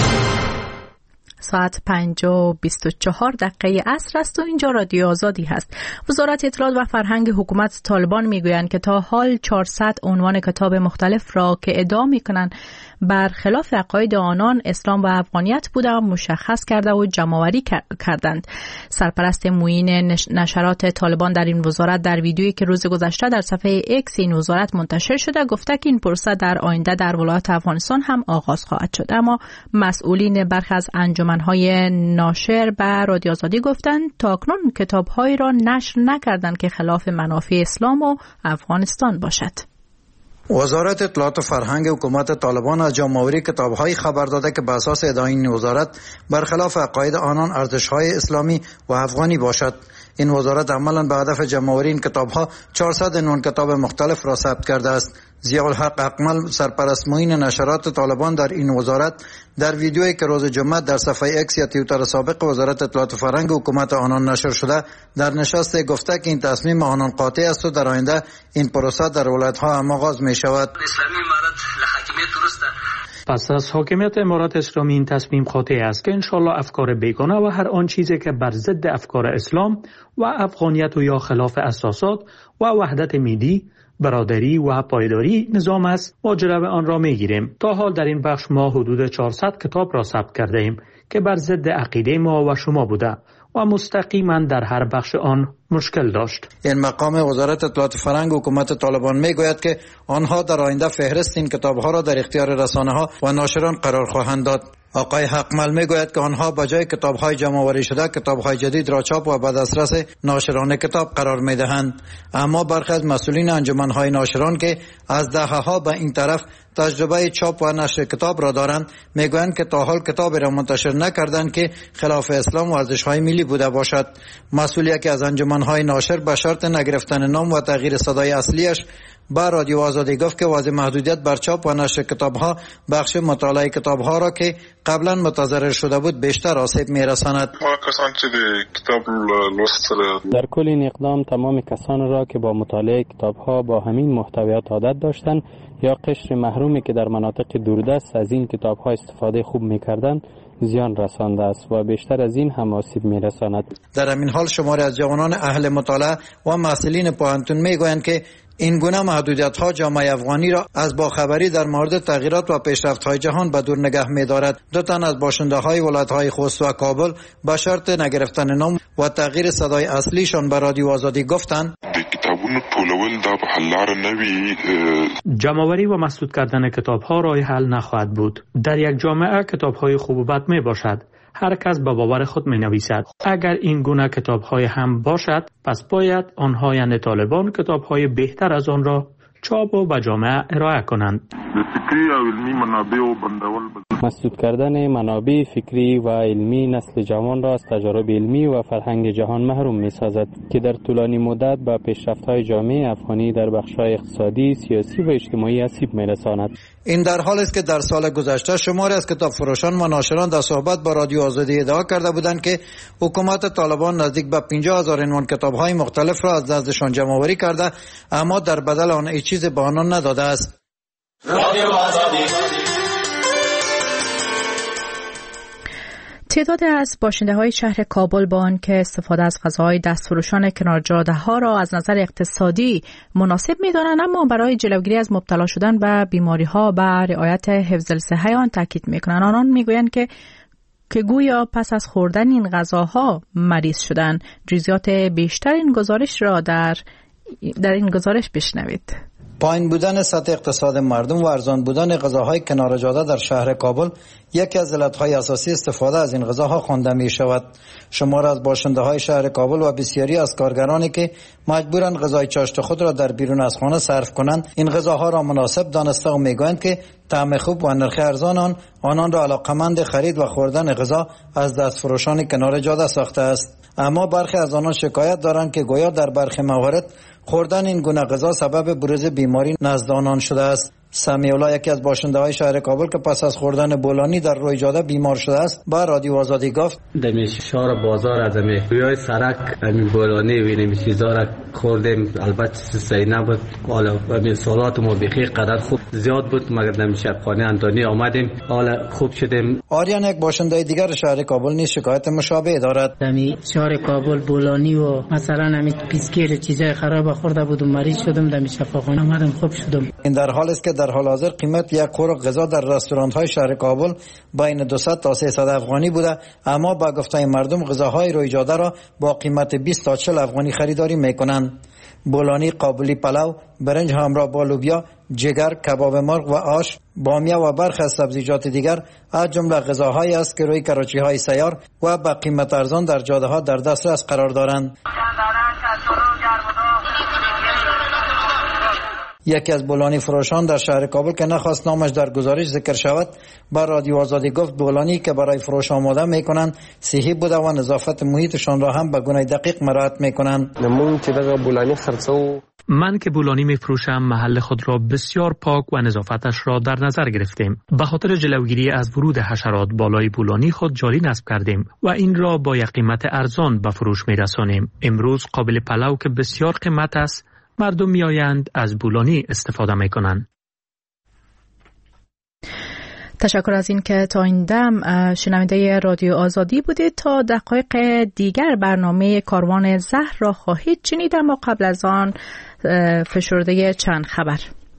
Speaker 1: ساعت 5:24 عصر است و اینجا رادیو آزادی هست. وزارت اطلاعات و فرهنگ حکومت طالبان میگویند که تا حال 400 عنوان کتاب مختلف را که ادعا میکنند برخلاف عقاید آنان اسلام و افغانیت بوده و مشخص کرده و جمع‌آوری کردند. سرپرست معین نشرات طالبان در این وزارت در ویدیویی که روز گذشته در صفحه اکس این وزارت منتشر شده گفته که این پروسه در آینده در ولایت افغانستان هم آغاز خواهد شد. اما مسئولین برخی از انجمن‌های ناشر به رادیو آزادی گفتند تاکنون کتاب‌هایی را نشر نکردند که خلاف منافع اسلام و افغانستان باشد.
Speaker 14: وزارت اطلاعات و فرهنگ حکومت طالبان از جمع‌آوری کتاب‌های خبر داده که به اساس ادعای این وزارت برخلاف عقاید آنان ارزش‌های اسلامی و افغانی باشد. این وزارت عملاً به هدف جمع‌آوری این کتاب‌ها 409 کتاب مختلف را ثبت کرده است. ضیاءالحق اکمل، سرپرست معین نشرات طالبان در این وزارت، در ویدیویی که روز جمعه در صفحه اکس یا توییتر سابق وزارت اطلاعات و فرهنگ حکومت آنان نشر شده، در نشست گفته که این تصمیم آنان قاطع است و در آینده این پروسه در ولایت‌ها هم آغاز می شود.
Speaker 11: پس از حاکمیت امارات اسلامی این تصمیم قاطع است که انشالله افکار بیگانه و هر آن چیزی که بر ضد افکار اسلام و افغانیت و یا خلاف اساسات و وحدت ملی، برادری و پایداری نظام است و جلو آن را میگیریم. تا حال در این بخش ما حدود 400 کتاب را ثبت کرده ایم که بر ضد عقیده ما و شما بوده و مستقیما در هر بخش آن مشکل داشت.
Speaker 14: این مقام وزارت اطلاعات فرهنگ حکومت طالبان میگوید که آنها در آینده فهرست این کتاب‌ها را در اختیار رسانه‌ها و ناشران قرار خواهند داد. آقای حقمل میگوید که آنها به جای کتاب‌های جمع‌آوری شده کتاب‌های جدید را چاپ و به دسترس ناشران کتاب قرار می‌دهند. اما برخی از مسئولین انجمن‌های ناشران که از دهه‌ها به این طرف تجربه چاپ و نشر کتاب را دارند میگویند که تا حال کتابی را منتشر نکردند که خلاف اسلام و ارزش‌های ملی بوده باشد. مسئولی که از انجمن‌های ناشر به شرط نگرفتن نام و تغییر صدای اصلیش با رادیو آزادی گفت که واضح محدودیت بر چاپ و نشر کتاب‌ها بخش مطالعه کتاب‌ها را که قبلا متضرر شده بود بیشتر آسیب می‌رساند.
Speaker 15: در کل این اقدام تمام کسان را که با مطالعه کتاب‌ها با همین محتویات عادت داشتند یا قشر محرومی که در مناطق دوردست از این کتاب‌ها استفاده خوب می‌کردند زیان رسانده است و بیشتر از این هم آسیب می‌رساند.
Speaker 14: در همین حال شماری از جوانان اهل مطالعه و مسئولین پوهنتون می‌گویند که این گونه محدودیت‌ها جامعه افغانی را از باخبری در مورد تغییرات و پیشرفت‌های جهان به دور نگه می‌دارد. دو تن از باشنده‌های ولایت‌های خوست و کابل به شرط نگرفتن نام و تغییر صدای اصلیشان به رادیو آزادی گفتند
Speaker 11: جمع‌آوری و مسدود کردن کتاب‌ها راه حل نخواهد بود. در یک جامعه کتاب‌های خوب و بد میباشد. هر کس به باور خود می نویسد. اگر این گونه کتاب‌های هم باشد پس باید آنها یعنی طالبان کتاب‌های بهتر از آن را چاپ و به جامعه ارائه کنند.
Speaker 15: مسدود کردن منابع فکری و علمی نسل جوان را از تجارب علمی و فرهنگ جهان محروم می سازد که در طولانی مدت به پیشرفت‌های جامعه افغانی در بخش‌های اقتصادی، سیاسی و اجتماعی آسیب می رساند.
Speaker 14: این در حالی است که در سال گذشته شماری از کتاب فروشان و ناشران در صحبت با رادیو آزادی ادعا کرده بودند که حکومت طالبان نزدیک به 50,000 عنوان کتاب‌های مختلف را از نزدشان جمع‌آوری کرده اما در بدل آن هیچ چیز به آنان نداده است. رادیو آزادی.
Speaker 1: تعدادی از باشنده‌های شهر کابل با آنکه استفاده از غذاهای دستفروشان کنار جاده‌ها را از نظر اقتصادی مناسب می‌دانند اما برای جلوگیری از مبتلا شدن به بیماری‌ها و رعایت حفظ الصحه آن تاکید می‌کنند. آنان می‌گویند که گویا پس از خوردن این غذاها مریض شدن. جزئیات بیشتر این گزارش را در این گزارش بشنوید.
Speaker 14: پایین بودن سطح اقتصاد مردم و ارزان بودن غذاهای کنار جاده در شهر کابل یکی از علتهای اساسی استفاده از این غذاها خوانده می شود. شمار از باشنده‌های شهر کابل و بسیاری از کارگرانی که مجبورند غذای چاشت خود را در بیرون از خانه صرف کنند این غذاها را مناسب دانسته و میگویند که طعم خوب و نرخ ارزان آنان را علاقمند خرید و خوردن غذا از دستفروشان کنار جاده ساخته است. اما برخی از آنان شکایت دارند که گویا در برخی موارد خوردن این گونه غذا سبب بروز بیماری نزد آنان شده است. سمیع الله یکی از باشنده‌های شهر کابل که پس از خوردن بولانی در روی جاده بیمار شده است با رادیو آزادی گفت
Speaker 16: در شهر بازار از روی سرک همین بولانی و این چیزا را خوردیم. البته صحیح نبود. حالا همین سالات ما بخیر قدر خوب زیاد بود مگر در شبخانه انتونی آمدیم حالا خوب شدیم.
Speaker 14: آریان یک باشنده دیگر شهر کابل نیز شکایت مشابه دارد.
Speaker 17: در شهر کابل بولانی و مثلا همین پیسکیر چیزای خراب خورده بودم مریض شدم در شفاخانه آمدم خوب شدم.
Speaker 14: این در حالی است که در حال حاضر قیمت یک خوراک غذا در رستوران‌های شهر کابل بین 200 تا 300 افغانی بوده اما با گفته مردم غذاهای روی جاده را با قیمت 20 تا 40 افغانی خریداری می‌کنند. بولانی، قابلی پلو، برنج همراه با لوبیا، جگر، کباب مرغ و آش، بامیه و برخی از سبزیجات دیگر از جمله غذاهایی است که روی کراچی‌های سیار و با قیمت ارزان در جاده‌ها در دسترس قرار دارند. یکی از بولانی فروشان در شهر کابل که نخواست نامش در گزارش ذکر شود بر رادیو آزادی گفت بولانی که برای فروش آماده میکنند صحی بوده و نظافت محیطشان را هم به گونه دقیق مراعات میکنند.
Speaker 11: من که بولانی میفروشم محل خود را بسیار پاک و نظافتش را در نظر گرفتیم. به خاطر جلوگیری از ورود حشرات بالای بولانی خود جالی نصب کردیم و این را با یک قیمت ارزان به فروش میرسانیم. امروز قابل پلو که بسیار قیمت است، مردم میآیند از بولانی استفاده میکنند.
Speaker 1: تشکر از این که تا این دم شنونده رادیو آزادی بودید. تا دقایق دیگر برنامه کاروان زهر را خواهید شنید، اما قبل از آن فشرده چند خبر.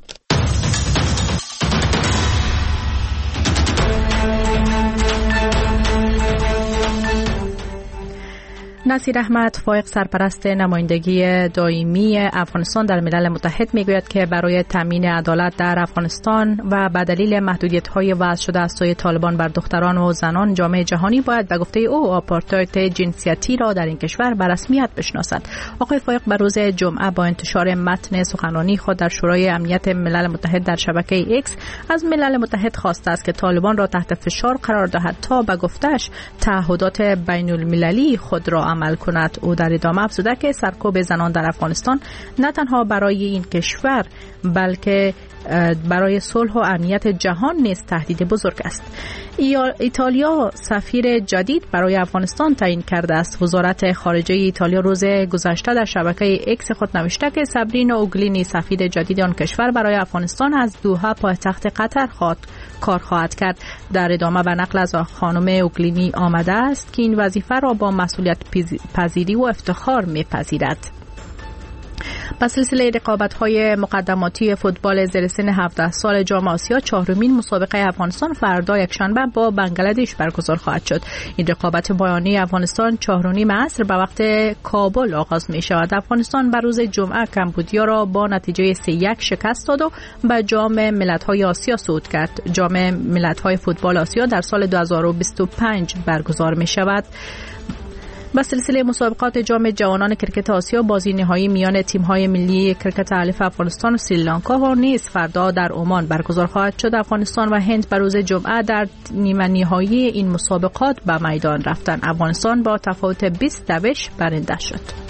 Speaker 1: نصیر احمد فائق سرپرست نمایندگی دائمی افغانستان در ملل متحد میگوید که برای تامین عدالت در افغانستان و به دلیل محدودیت‌های وضع شده از سوی طالبان بر دختران و زنان جامعه جهانی باید به گفته او آپارتاید جنسیتی را در این کشور به رسمیت بشناسد. آقای فائق بر روز جمعه با انتشار متن سخنرانی خود در شورای امنیت ملل متحد در شبکه ایکس از ملل متحد خواسته است که طالبان را تحت فشار قرار دهد تا به گفتش تعهدات بین المللی خود را عمل کند. او در ادامه افزوده که سرکوب زنان در افغانستان نه تنها برای این کشور بلکه برای صلح و امنیت جهان نیز تهدید بزرگ است. ایتالیا سفیر جدید برای افغانستان تعیین کرده است. وزارت خارجه ایتالیا روز گذشته در شبکه ایکس خود نوشته که سابرینا اوگلینی سفیر جدید آن کشور برای افغانستان از دوحه پایتخت قطر کار خواهد کرد. در ادامه به نقل از خانم اوگلینی آمده است که این وظیفه را با مسئولیت پذیری و افتخار می‌پذیرد. با سلسله رقابت‌های مقدماتی فوتبال زیر سن 17 سال جام آسیا چهارمین مسابقه افغانستان فردا یکشنبه با بنگلادش برگزار خواهد شد. این رقابت پایانی افغانستان 4:30 عصر به وقت کابل آغاز می‌شود. افغانستان بر روز جمعه کمبودیا را با نتیجه 3-1 شکست داد و به جام ملت‌های آسیا صعود کرد. جام ملت‌های فوتبال آسیا در سال 2025 برگزار می‌شود. با سلسله مسابقات جام جوانان کرکت آسیا بازی نهایی میان تیم‌های ملی کرکت الف افغانستان و سریلانکا و نیز فردا در عمان برگزار خواهد شد. افغانستان و هند به روز جمعه در نیمه نهایی این مسابقات به میدان رفتند. افغانستان با تفاوت 20 دوش برنده شد.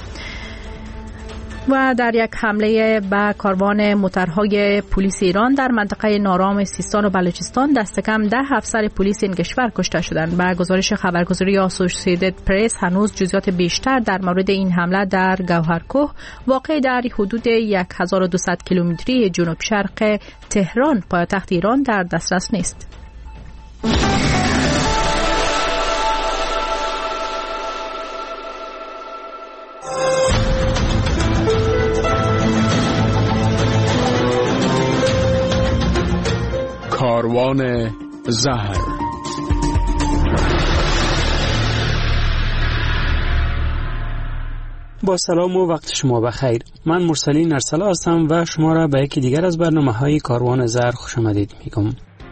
Speaker 1: و در یک حمله به کاروان موترهای پلیس ایران در منطقه نارام سیستان و بلوچستان دست کم 10 افسر پلیس این کشور کشته شدند. به گزارش خبرگزاری آسوسییتد پرس هنوز جزئیات بیشتر در مورد این حمله در گوهرکوه واقع در حدود 1200 کیلومتری جنوب شرق تهران پایتخت ایران در دسترس نیست.
Speaker 6: کاروان زهر.
Speaker 15: با سلام و وقت شما بخیر. من مرسلین ارسلا هستم و شما را به یکی دیگر از برنامه‌های کاروان زهر خوش آمدید میگم.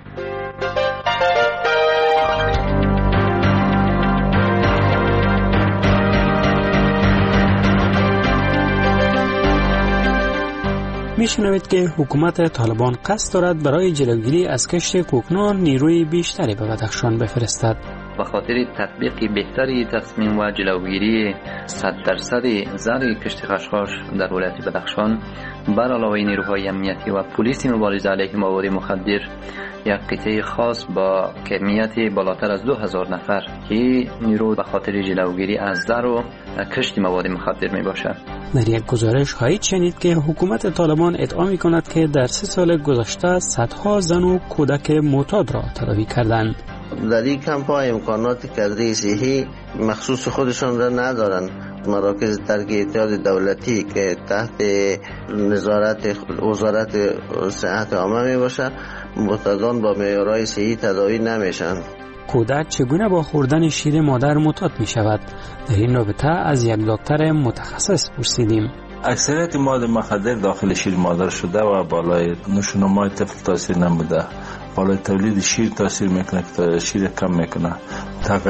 Speaker 15: میشنوید که حکومت طالبان قصد دارد برای جلوگیری از کشت کوکنار نیروی بیشتری به بدخشان بفرستد.
Speaker 18: به خاطر تطبیق بهتری تصمیم و جلوگیری 100% زر کشت خشخاش در ولایت بدخشان بر علاوه نیروهای امنیتی و پلیس مبارزه علیه مواد مخدر یک قطعه خاص با کمیت بالاتر از 2000 نفر که نیرو به خاطر جلوگیری از زر و کشت مواد مخدر می باشد.
Speaker 15: در یک گزارش خواهید شنید که حکومت طالبان ادعا می کند که در 3 سال گذشته صدها زن و کودک معتاد را تداوی کردند.
Speaker 19: در این کمپ‌ها امکانات کادری صحی مخصوص خودشان را ندارند. مراکز تربیت دولتی که تحت نظارت وزارت صحت عامه می باشد معتادان با معیارهای صحی تداوی نمیشن.
Speaker 15: کودک چگونه با خوردن شیر مادر معتاد می شود؟ در این رابطه از یک دکتر متخصص پرسیدیم.
Speaker 20: اکثریت مواد مخدر داخل شیر مادر شده و بالای نشونمای طفل تاثیر نموده. بالای تولید شیر تاثیر میکنه که شیر کم میکنه.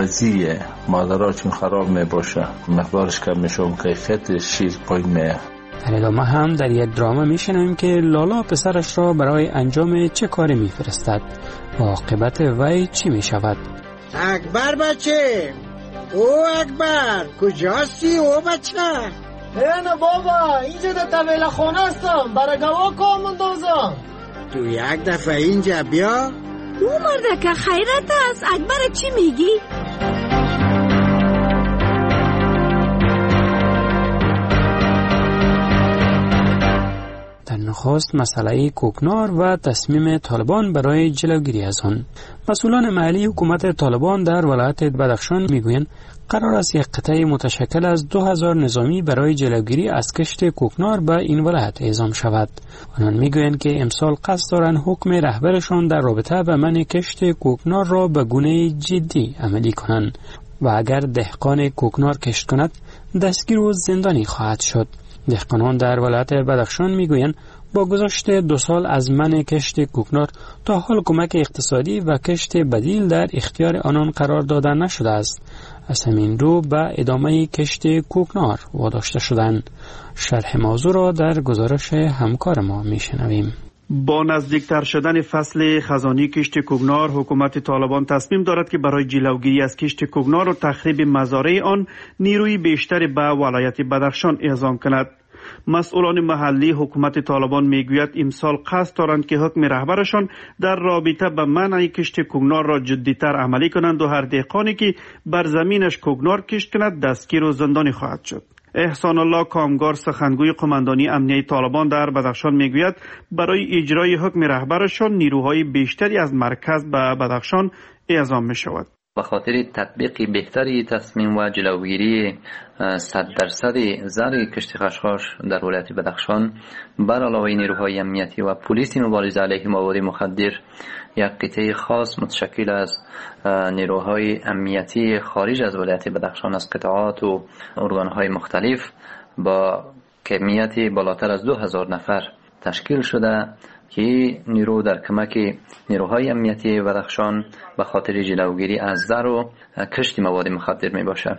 Speaker 20: تغذیه مادرها چون خراب میباشه مقدارش کم میشه و کیفیت شیر پایین میه.
Speaker 21: در ادامه هم در یک درامه میشنویم که لالا پسرش را برای انجام چه کاری میفرستد و عاقبت وی چی میشود.
Speaker 22: اکبر بچه، او اکبر کجاستی او بچه؟
Speaker 23: نه بابا، اینجا در طویل خانه هستم، برای گواه کام اندازم.
Speaker 22: تو یک دفعه اینجا بیا.
Speaker 24: او مرده که خیرت است، اکبر چی میگی؟
Speaker 21: در نخست مسئله کوکنار و تصمیم طالبان برای جلوگیری از آن. مسئولان محلی حکومت طالبان در ولایت بدخشان میگویند قرار است یک قطعه متشکل از 2000 نظامی برای جلوگیری از کشت کوکنار به این ولایت اعزام شود. آنان میگویند که امسال قصد دارند حکم رهبرشان در رابطه به منع کشت کوکنار را به گونه جدی عملی کنند و اگر دهقان کوکنار کشت کند دستگیر و زندانی خواهد شد. دهقانان در ولایت بدخشان میگویند با گذشت 2 سال از منع کشت کوکنار تا حال کمک اقتصادی و کشت بدیل در اختیار آنان قرار داده نشده است. از همین رو به ادامه کشت کوکنار واداشته شدند. شرح موضوع را در گزارش همکار ما میشنویم.
Speaker 25: با نزدیکتر شدن فصل خزانی کشت کوکنار، حکومت طالبان تصمیم دارد که برای جلوگیری از کشت کوکنار و تخریب مزارع آن نیروی بیشتری به ولایت بدخشان اعزام کند. مسئولان محلی حکومت طالبان میگوید امسال قصد دارند که حکم رهبرشان در رابطه به منع کشت کوکنار را جدی‌تر عملی کنند و هر دهقانی که بر زمینش کوکنار کشت کند دستگیر و زندانی خواهد شد. احسان الله کامگار، سخنگوی قماندانی امنیه طالبان در بدخشان میگوید برای اجرای حکم رهبرشان نیروهای بیشتری از مرکز به بدخشان اعزام می شود.
Speaker 18: به خاطر تطبیق بهتری تصمیم و جلوگیری 100% زر کشت خشخاش در ولایت بدخشان بر علاوه نیروهای امنیتی و پلیس مبارزه علیه مواد مخدر، یک قطعه خاص متشکل از نیروهای امنیتی خارج از ولایت بدخشان از قطعات و ارگانهای مختلف با کمیتی بالاتر از 2000 نفر تشکیل شده که نیرو در کمک نیروهای امنیتی بدخشان به خاطر جلوگیری از زر و کشت مواد مخدر می باشد.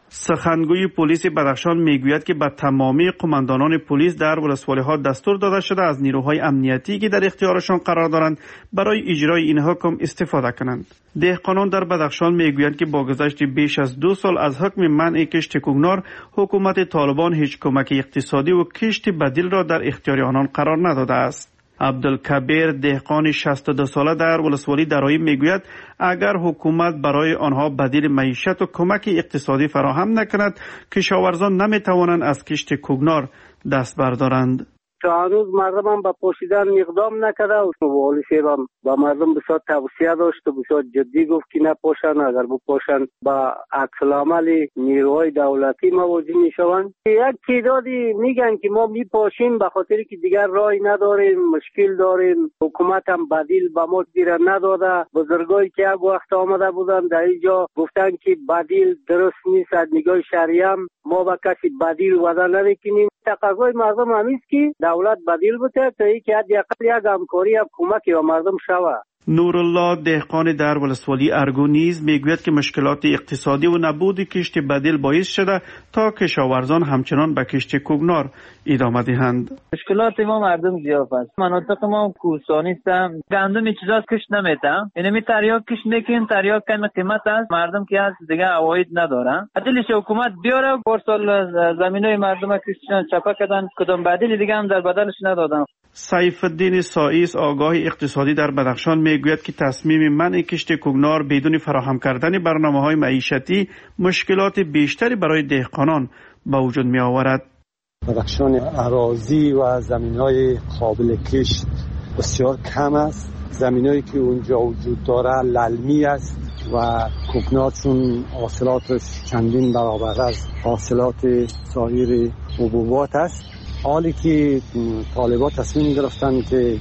Speaker 25: سخنگوی پلیس بدخشان میگوید که به تمامی قماندانان پلیس در ولسوالی‌ها دستور داده شده از نیروهای امنیتی که در اختیارشان قرار دارند برای اجرای این حکم استفاده کنند. دهقانان در بدخشان میگویند که با گذشت بیش از 2 سال از حکم منع کشت کوکنار، حکومت طالبان هیچ کمک اقتصادی و کشت بدیل را در اختیار آنان قرار نداده است. عبدالکبیر، دهقان 62 ساله در ولسوالی درایی میگوید اگر حکومت برای آنها بدیل معیشت و کمک اقتصادی فراهم نکند، کشاورزان نمیتوانند از کشت کوکنار دست بردارند.
Speaker 26: تا هنوز مردم هم به پوشیدن اقدام نکرده و والی صاحب با مردم بسیار توصیه داشت و بسیار جدی گفت که نپوشن، اگر بپوشن با عکس العمل نیروهای دولتی مواجه میشوند. یک تعدادی میگن که ما میپوشیم به خاطر که دیگر راهی نداریم، مشکل داریم، حکومت هم بدیل به ما دیره نداده. بزرگایی که یک وقت آمده بودن در اینجا گفتن که بدیل درست نیست، از نگاه شرعی هم ما با کسی بدیل وعده نمیکنیم. تقاضای مردم همیست که دولت بدیل بده تا اینکه حداقل یک همکاری یا کمکی به مردم شود.
Speaker 25: نورالله، دهقان در ولسوالی ارگو نیز میگوید که مشکلات اقتصادی و نبود کشت بدیل باعث شده تا کشاورزان همچنان به کشت کوکنار ادامه دهند.
Speaker 27: مشکلات ما مردم زیاد است. مناطق ما کوهستانی است، گندم چیزاست کشت نمیتن. یعنی تریاک کشت میکنن، تریاک کم قیمت است، مردم که از دیگه عواید ندارن. عدلش حکومت بیاره، پارسال زمینای مردم کشتن چپا کردن، کدام بدیل دیگه هم در بدلش ندادن.
Speaker 25: سیف الدین سائیس، آگاه اقتصادی در بدخشان میگوید که تصمیم منع کشت کوکنار بدون فراهم کردن برنامه‌های معیشتی مشکلات بیشتری برای دهقانان به وجود می آورد.
Speaker 28: بدخشان اراضی و زمین‌های قابل کشت بسیار کم است. زمینایی که اونجا وجود داره للمی است و کوکنار چون حاصلاتش چندین برابر از حاصلات سایر حبوبات است. حالی که طالبان تصمیم گرفتن که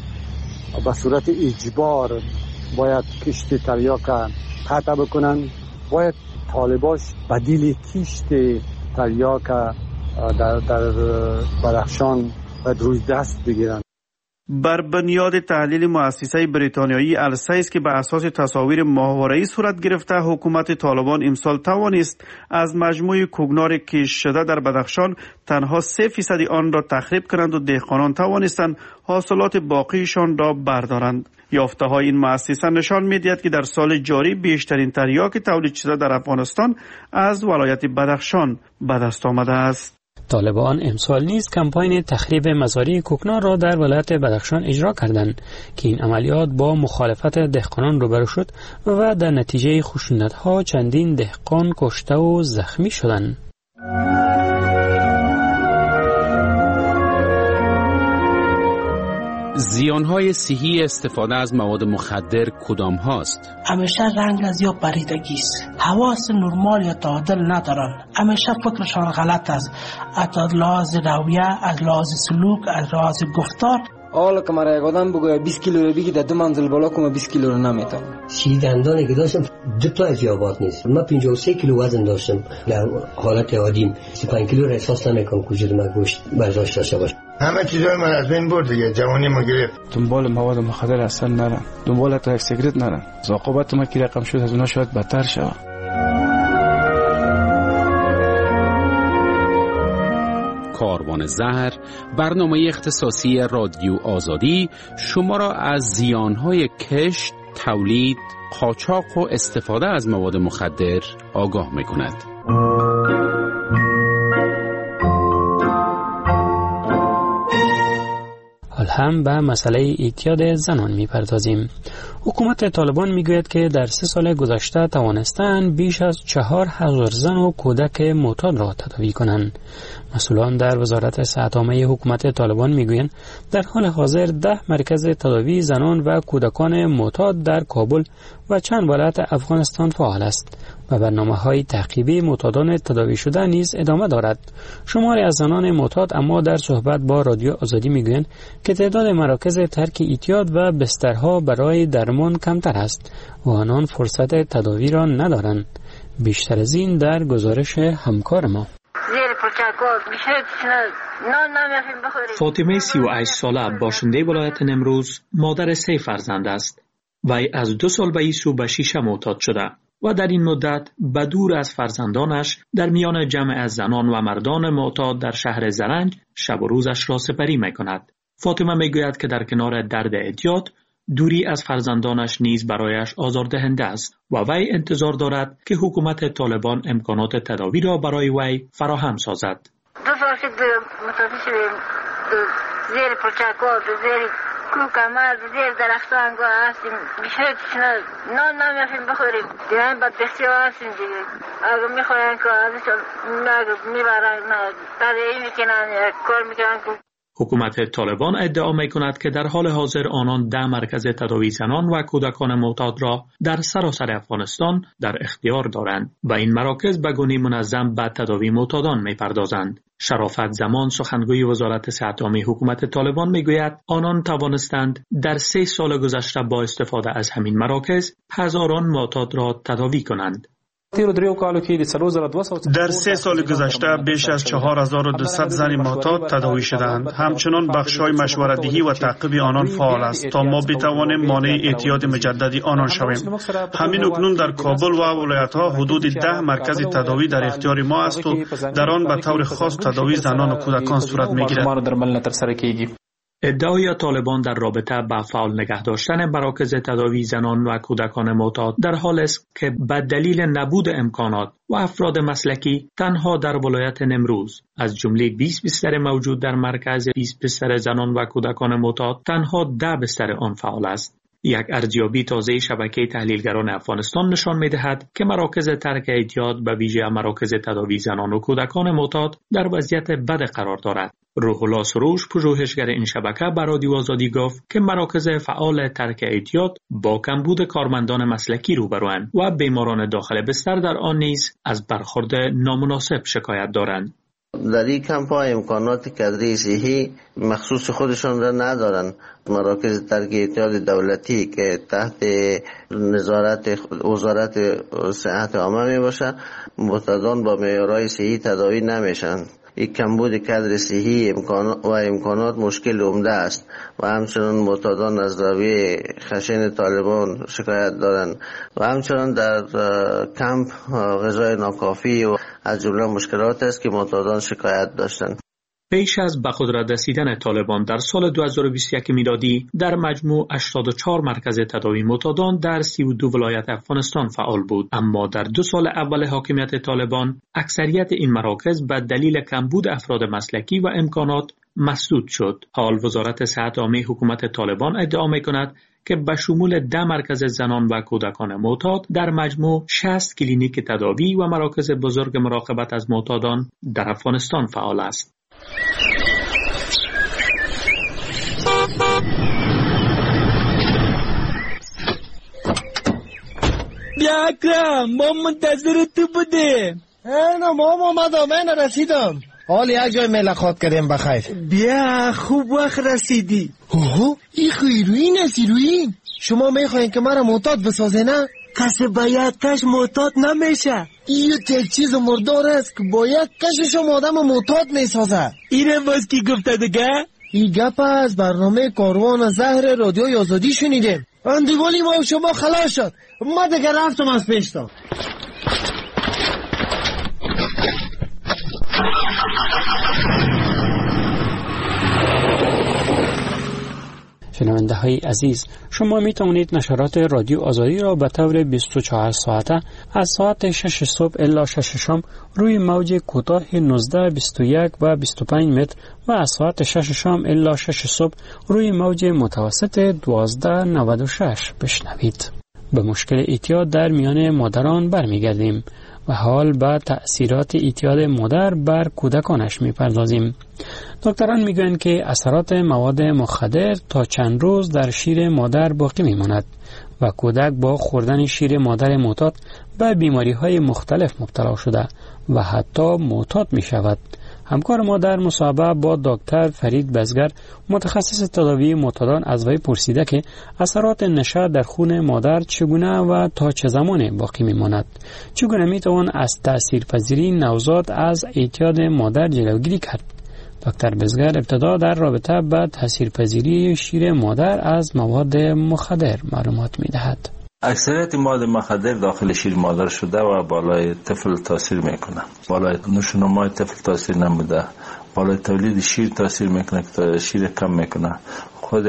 Speaker 28: به صورت اجبار باید کشت تریاک قطع بکنن، باید طالباش بدیل کشت تریاک در بدخشان و روی دست بگیرن.
Speaker 25: بر بنیاد تحلیل مؤسسه بریتانیایی السیس که بر اساس تصاویر ماهواره‌ای صورت گرفته، حکومت طالبان امسال توانست از مجموع کوگنار کشت شده در بدخشان تنها 3% آن را تخریب کنند و دهقانان توانستند حاصلات باقیشان را بردارند. یافته‌های این مؤسسه نشان می‌دهد که در سال جاری بیشترین تریاک تولید شده در افغانستان از ولایت بدخشان به دست آمده است.
Speaker 21: طالبان امسال نیز کمپاین تخریب مزارع کوکنار را در ولایت بدخشان اجرا کردند که این عملیات با مخالفت دهقانان روبرو شد و در نتیجه خشونت‌ها چندین دهقان کشته و زخمی شدند.
Speaker 6: زیانهای صحی استفاده از مواد مخدر کدام هاست؟
Speaker 2: همیشه رنگ از یا پریدگی است. حواس نرمال یا تعادل ندارن. همیشه فکرشان غلط است. از لحاظ رویه، از لحاظ سلوک، از لحاظ گفتار.
Speaker 3: حالا که مرا یک آدم بگوید 20 کیلو رو بگی در 2 منزل بالا کنم 20 کیلو رو نمیتونم.
Speaker 4: دندانی که داشتم 2 تا از یابات نیست. من 53 کیلو وزن داشتم در حالت عادیم. 35 کیلو را احساس نمیکنم وجود من گوشت برداشت داشته باشه.
Speaker 5: همه چیزای من از بین برد دیگه، جوانی ما گرفت.
Speaker 8: دنبال مواد مخدر اصلا نرم، دنبال تا سیگرت نرم. عاقبت ما که رقم شد از اونها شاید بدتر شود.
Speaker 6: کاروان زهر، برنامه اختصاصی رادیو آزادی شما را از زیانهای کشت، تولید، قاچاق و استفاده از مواد مخدر آگاه می‌کند.
Speaker 21: حال هم به مسئله اعتیاد زنان می‌پردازیم. حکومت طالبان میگوید که در 3 سال گذشته توانستند بیش از 4000 زن و کودک معتاد را تداوی کنند. مسئولان در وزارت صحت عامه حکومت طالبان میگویند در حال حاضر 10 مرکز تداوی زنان و کودکان معتاد در کابل و چند ولایت افغانستان فعال است و برنامه‌های تعقیبی معتادان تداوی شده نیز ادامه دارد. شماری از زنان معتاد اما در صحبت با رادیو آزادی میگویند که تعداد مراکز ترک اعتیاد و بسترها برای درمان کمتر است و آنان فرصت تداوی را ندارند. بیشتر از این در گزارش همکار ما.
Speaker 11: فاطمه 38 ساله باشنده ولایت نمروز مادر 3 فرزند است. وی از 2 سال به این سو به شیشه معتاد شده و در این مدت به دور از فرزندانش در میان جمع از زنان و مردان معتاد در شهر زرنج شب و روزش را سپری می کند. فاطمه می گوید که در کنار درد اعتیاد دوری از فرزندانش نیز برایش آزاردهنده است و وی انتظار دارد که حکومت طالبان امکانات تداوی را برای وی فراهم سازد.
Speaker 9: 2 سال که متوفی شدیم زیر پرچک‌ها زیر کوکمر زیر درختان هستیم بیشتر نان نمیافیم بخوریم دیگه بدبختی ها هستیم دیگه اگه میخواین که ازشون میبرن تداوی میکنن کار میکنن.
Speaker 11: حکومت طالبان ادعا می‌کند که در حال حاضر آنان 10 مرکز تداوی زنان و کودکان معتاد را در سراسر افغانستان در اختیار دارند و این مراکز به گونه منظم به تداوی معتادان می‌پردازند. شرافت زمان سخنگوی وزارت صحت عامه حکومت طالبان می‌گوید آنان توانستند در 3 سال گذشته با استفاده از همین مراکز هزاران معتاد را تداوی کنند.
Speaker 25: در 3 سال گذشته بیش از 4200 زن معتاد تداوی شدند. همچنان بخش‌های مشورت‌دهی و تعقیب آنان فعال است تا ما بتوانیم مانع اعتیاد مجددی آنان شویم. همین اکنون در کابل و ولایت‌ها حدود 10 مرکز تداوی در اختیار ما است و در آن به طور خاص تداوی زنان و کودکان صورت می‌گیرد.
Speaker 11: ادعای طالبان در رابطه با فعال نگه داشتن مراکز تداوی زنان و کودکان معتاد در حال است که به دلیل نبود امکانات و افراد مسلکی تنها در ولایت نمروز از جمله 20 بستر موجود در مرکز 20 بستر زنان و کودکان معتاد تنها 10 بستر آن فعال است. یک ارزیابی تازه شبکه تحلیلگران افغانستان نشان می‌دهد که مراکز ترک اعتیاد به ویژه مراکز تداوی زنان و کودکان معتاد در وضعیت بد قرار دارد. روح الله سروش پژوهشگر این شبکه به رادیو آزادی گفت که مراکز فعال ترک اعتیاد با کمبود کارمندان مسلکی روبروند و بیماران داخل بستر در آن نیز از برخورد نامناسب شکایت دارند.
Speaker 19: در این کمپ‌ها امکانات کادری صحی مخصوص خودشان را ندارند. مراکز ترک اعتیاد دولتی که تحت نظارت وزارت صحت عامه می باشد معتادان با معیارهای صحی تداوی نمیشن. این کمبود کادر صحی و امکانات مشکل عمده است و همچنان معتادان از رویه خشن طالبان شکایت دارند و همچنان در کمپ غذای ناکافی و از جمله مشکلات است که معتادان شکایت داشتند.
Speaker 11: پیش از به قدرت رسیدن طالبان در سال 2021 میلادی در مجموع 84 مرکز تداوی معتادان در 32 ولایت افغانستان فعال بود، اما در 2 سال اول حاکمیت طالبان اکثریت این مراکز به دلیل کمبود افراد مسلکی و امکانات مسدود شد. حال وزارت صحت عامه حکومت طالبان ادعا می‌کند که به شمول 10 مرکز زنان و کودکان معتاد در مجموع 60 کلینیک تداوی و مراکز بزرگ مراقبت از معتادان در افغانستان فعال است.
Speaker 23: بیا اکرم، ما منتظر تو بودیم.
Speaker 22: نه مام آمدم، من رسیدم. حال یک جای ملاقات کردیم بخیر.
Speaker 23: بیا خوب وقت رسیدی.
Speaker 22: اوه این هیروین است. هیروین شما میخواین که مرا معتاد بسازه نه؟
Speaker 23: کسی با یک کش معتاد نمیشه.
Speaker 22: این یک چیز مردار است که با یک کشش آدم معتاد میسازه.
Speaker 23: اینه باز کی گفته دیگه؟
Speaker 22: این گپ از برنامه کاروان زهر رادیوی آزادی شنیدیم. اندیوالی ما و شما خلاص شد. ما دیگه رفتم از پیشتان.
Speaker 21: شنونده های عزیز، شما می توانید نشرات رادیو آزادی را به طور 24 ساعته از ساعت 6 صبح الی 6 شام روی موج کوتاه 19، 21 و 25 متر و از ساعت 6 شام الی 6 صبح روی موج متوسط 12.96 بشنوید. به مشکل اعتیاد در میان مادران برمیگردیم و حال به تأثیرات اعتیاد مادر بر کودکانش میپردازیم. دکتران میگویند که اثرات مواد مخدر تا چند روز در شیر مادر باقی میماند و کودک با خوردن شیر مادر معتاد به بیماری‌های مختلف مبتلا شده و حتی معتاد میشود. همکار ما در مصاحبه با دکتر فرید بزگر متخصص تداوی معتادان از وی پرسیده که اثرات نشه در خون مادر چگونه و تا چه زمان باقی میماند، چگونه میتوان از تاثیرپذیری نوزاد از اعتیاد مادر جلوگیری کرد. دکتر بزگر ابتدا در رابطه با تاثیرپذیری شیر مادر از مواد مخدر معلومات میدهد.
Speaker 20: اکثریت مواد مخدر داخل شیر مادر شده و بالای طفل تاثیر میکنه. بالای نشونمای طفل تاثیر نمیده. بالای تولید شیر تاثیر میکنه که شیر کم میکنه. خود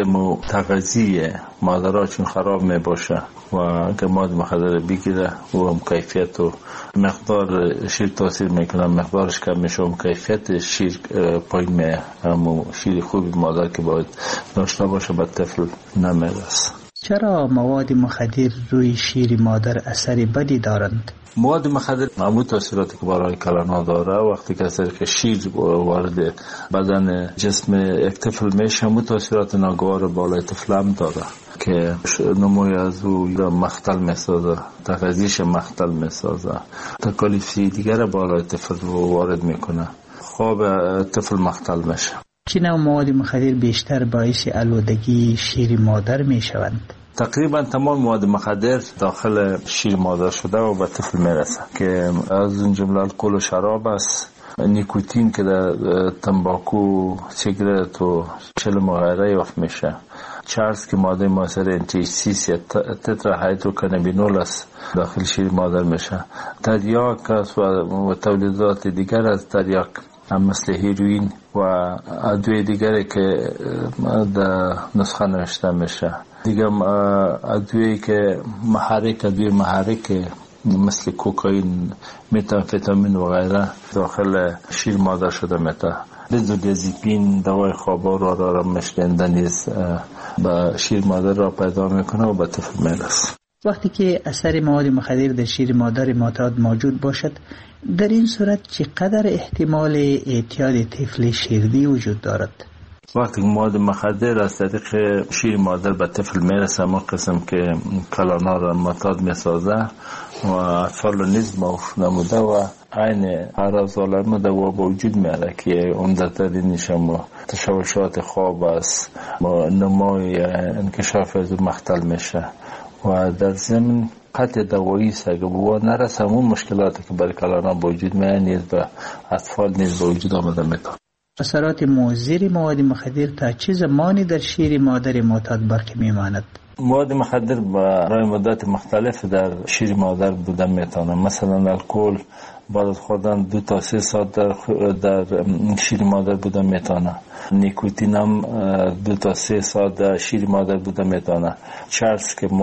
Speaker 20: تغذیه مادرها چون خراب میباشه و اگر مواد مخدر بگیره و کیفیت و مقدار شیر تاثیر میکنه، مقدارش کم میشه و کیفیت شیر پایین میه. شیر خوبی مادر که باید داشته باشه به طفل نمیرسه.
Speaker 1: چرا مواد مخدر روی شیر مادر اثری بدی دارند؟
Speaker 20: مواد مخدر معمول تاثیراتی که برای کلانا داره وقتی که اثر که شیر وارد بدن جسم یک طفل میشه، همون تاثیرات ناگوار بالای طفل هم داره که نموی از او مختل میسازه، تغذیش مختل میسازه، تکالیف دیگر بالای طفل وارد میکنه، خواب طفل مختل میشه.
Speaker 1: چه نوع مواد مخدر بیشتر باعث آلودگی شیر مادر می شوند؟
Speaker 20: تقریبا تمام مواد مخدر داخل شیر مادر شده و به طفل میرسه که از این جمله الکل و شراب است، نیکوتین که در تنباکو، سیگرت و چلم و غیره وقت میشه، چرس که ماده مؤثر انتی-6 یا تترا هیدروکانابینول است داخل شیر مادر میشه، تریاک است و تولیدات دیگر از تریاک هم مثل هیروین و ادویه دیگری که در نسخه نوشته میشه، دیگه ادویه که محرک مثل کوکائین، متامفتامین و غیره داخل شیر مادر شده میته. بنزودیازپین دوای خواب‌آور را آرامش‌دهنده نیز به شیر مادر را پیدا میکنه و به طفل میرسه.
Speaker 1: وقتی که اثر مواد مخدر در شیر مادر معتاد موجود باشد، در این صورت چقدر احتمال اعتیاد طفل شیردی وجود دارد؟
Speaker 20: وقتی مواد مخدر از طریق شیر مادر به طفل میرسه، ما قسم که کلانا را معتاد میسازه و اطفال را نیز معاف نموده و عین هر از عالم دوا با وجود میاره که عمدترینش هم تشوشات خواب است، نمای انکشاف از مختل میشه و در ضمن قطع دوایی است اگه بوا نرسه اون مشکلاتی که برای کلانان با وجود میاد نیز به اطفال نیز به وجود آمده میتونه.
Speaker 1: اثرات مضر مواد مخدر تا چه زمانی در شیر مادر معتاد باقی میماند؟
Speaker 20: مواد مخدر برای مدت مختلف در شیر مادر بودن میتونه. مثلا الکل بعد از خوردن 2 تا 3 ساعت در شیر مادر بودن میتونه. نیکوتین هم 2 تا 3 ساعت در شیر مادر بودن میتونه. چرس که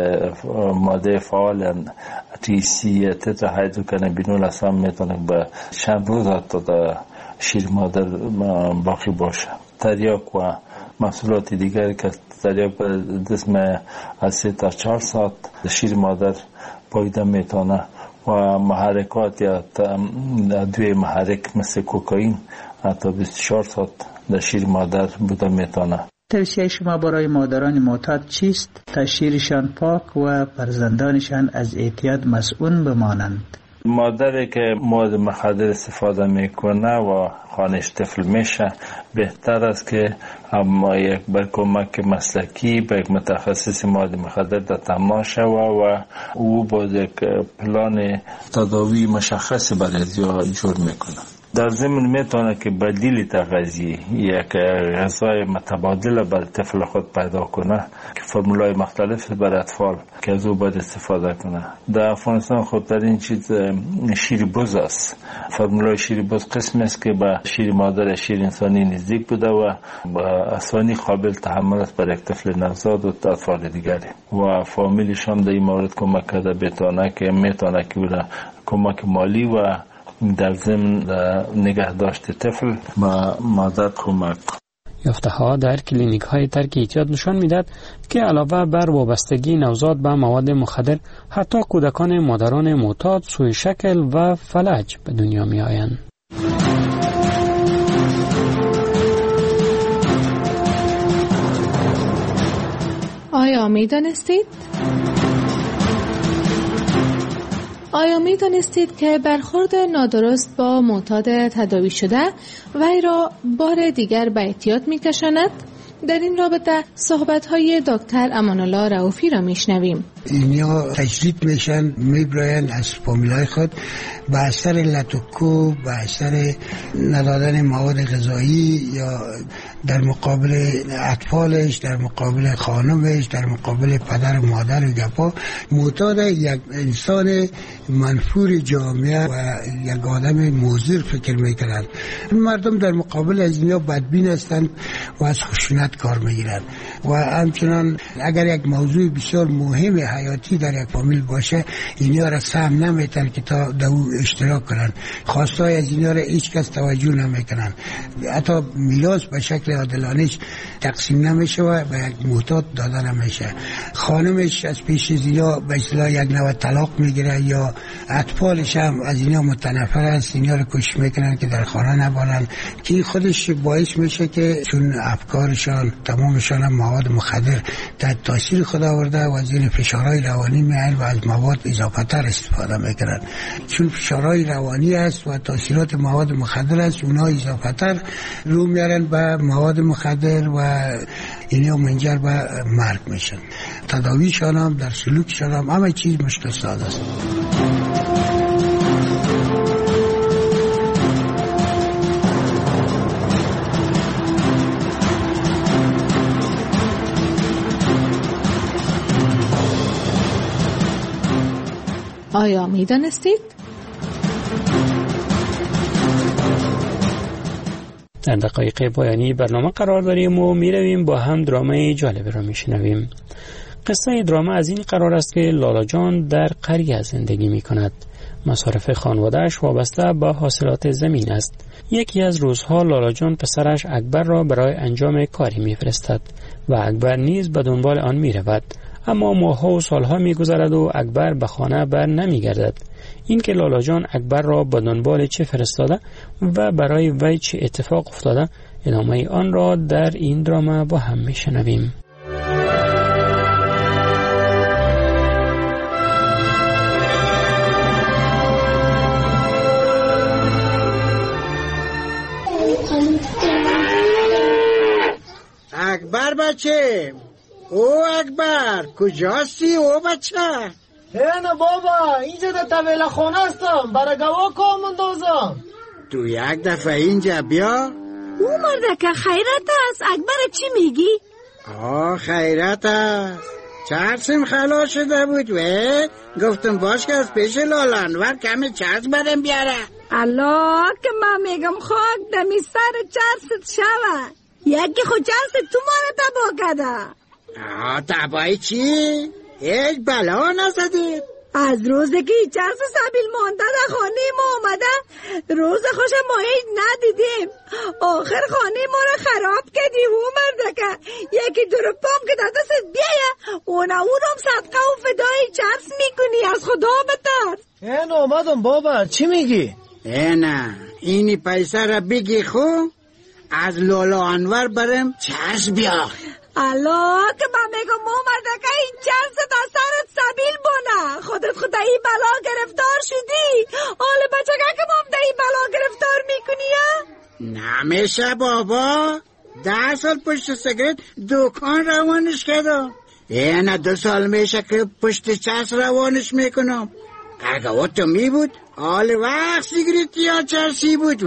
Speaker 20: ماده فعال THC تترهیدروکنابینول اصلا میتونه به چند روز تا در شیر مادر باقی باشه. تریاک و محصولات دیگری که تریاک به دسم از 3 تا 4 ساعت شیر مادر بایده میتونه و محرکات یا ادویه محرک مثل کوکائین تا 24 ساعت در شیر مادر بوده میتونه.
Speaker 1: توصیه شما برای مادران معتاد چیست تا شیرشان پاک و فرزندانشان از اعتیاد مسئول بمانند؟
Speaker 20: مادری که مواد مخدر استفاده میکنه و خانش طفل میشه بهتر است که اما یک بر کمک مسلکی به یک متخصص مواد مخدر در تماس شود و او با یک پلان تداوی مشخص برای جور میکنه. در ضمن میتونه که بدیل تغذیه یک غذای متبادل برای طفل خود پیدا کنه که فرمولای مختلف برای اطفال که از او باید استفاده کنه. در افغانستان خودترین چیز شیر بز است. فرمولای شیر بز قسم است که به شیر مادر شیر انسانی نزدیک بوده و به آسانی قابل تحمل است برای یک طفل نوزاد و اطفال دیگری و فامیلش هم در این مورد کمک کرده میتونه که کمک مالی و در ضمن نگهداشت طفل با مادر کمک.
Speaker 21: یافته ها در کلینیک های ترک اعتیاد نشان میداد که علاوه بر وابستگی نوزاد به مواد مخدر حتی کودکان مادران معتاد سوء شکل و فلج به دنیا می آیند.
Speaker 7: آیا می دانستید که برخورد نادرست با معتاد تداوی شده وی را بار دیگر به اعتیاد می کشاند؟ در این رابطه صحبت‌های دکتر امان الله رؤوفی را میشنویم.
Speaker 10: اینها تجدید میشن، میبراین از فامیلای خود به اثر لطوکو، به اثر ندادن مواد غذایی یا در مقابل اطفالش، در مقابل خانمش، در مقابل پدر و مادر و گپا معتاد یک انسان منفور جامعه و یک آدم مضر فکر میکنند. مردم در مقابل از اینها بدبین هستند و از خشونت کار میگیرند و همچنان اگر یک موضوع بسیار مهم حیاتی در یک فامیل باشه اینها را سهم نمیتن که تا در او اشتراک کنند. خواستای از اینها را هیچ کس توجه نمیکنند. حتی میراث به شکل عادلانش تقسیم نمیشه و به یک معتاد داده نمیشه. خانمش از پیش از اینا به اصطلاح یک نوع طلاق میگیره یا اطفالش هم از اینا متنفر است، اینا رو کش میکنن که در خانه نبانن که خودش باعث میشه که چون افکارشان تمامشان هم مواد مخدر تحت تاثیر خود آورده و از این فشارهای روانی میان و از مواد اضافه تر استفاده میکنن. چون فشارهای روانی است و تاثیرات مواد مخدر است اونها اضافه تر رو میارن به مواد مخدر و اینا منجر به مرگ میشن. تداویشان هم در سلوکشان هم همه چیز مشکل ساده است.
Speaker 7: آیا می دانستید؟
Speaker 21: در دقایق پایانی برنامه قرار داریم و می رویم با هم درامای جالب را می شنویم. قصه دراما از این قرار است که لالا جان در قریه زندگی می کند. مصارف خانواده‌اش وابسته به حاصلات زمین است. یکی از روزها لالا جان پسرش اکبر را برای انجام کاری می فرستد و اکبر نیز به دنبال آن می رود. اما ماه‌ها و سالها می‌گذرد و اکبر به خانه بر نمی‌گردد. این که لالا جان اکبر را به دنبال چه فرستاده و برای وی چه اتفاق افتاده، ادامه آن را در این دراما با هم می‌شنویم.
Speaker 22: اکبر بچه، او اکبر کجاستی او بچه؟
Speaker 23: نه بابا اینجا در طویل خونه هستم، برای گوا کام اندازم.
Speaker 12: تو یک دفعه اینجا بیا.
Speaker 13: او مردکه خیرت است. اکبر چی میگی؟
Speaker 12: خیرت است. چرسم خلاص شده بود و گفتم باش که از پیش لالانور کمی چرس برم بیاره.
Speaker 13: الله که من میگم خاک دمی سر چرست شوه. یکی خود چرست تو ماره تبا کده.
Speaker 12: تبایی چی؟ هیچ بلا نزدید.
Speaker 13: از روزی که چرس سبیل مانده در خانه ما آمده روز خوش ما هیچ ندیدیم. آخر خانه ما را خراب کردی و مردکه. یکی درپام که در دست بیایه اونم صدقه و فدای چرس میکنی. از خدا بترس.
Speaker 23: این آمدم بابا چی میگی؟
Speaker 12: نه اینی پیسه را بگی خو از لالا انور برم چرس بیا.
Speaker 13: الله که من میگم مردکه این چرس در سرت سبیل بونه. خودت خود در این بلا گرفتار شدی. حال بچه که مام در این بلا گرفتار میکنی
Speaker 12: نمیشه بابا. 10 سال پشت سگرت دکان روانش کردم. نه 2 سال میشه که پشت چرس روانش میکنم. اگه تو می بود حال وقت سیگریت یا چرسی بود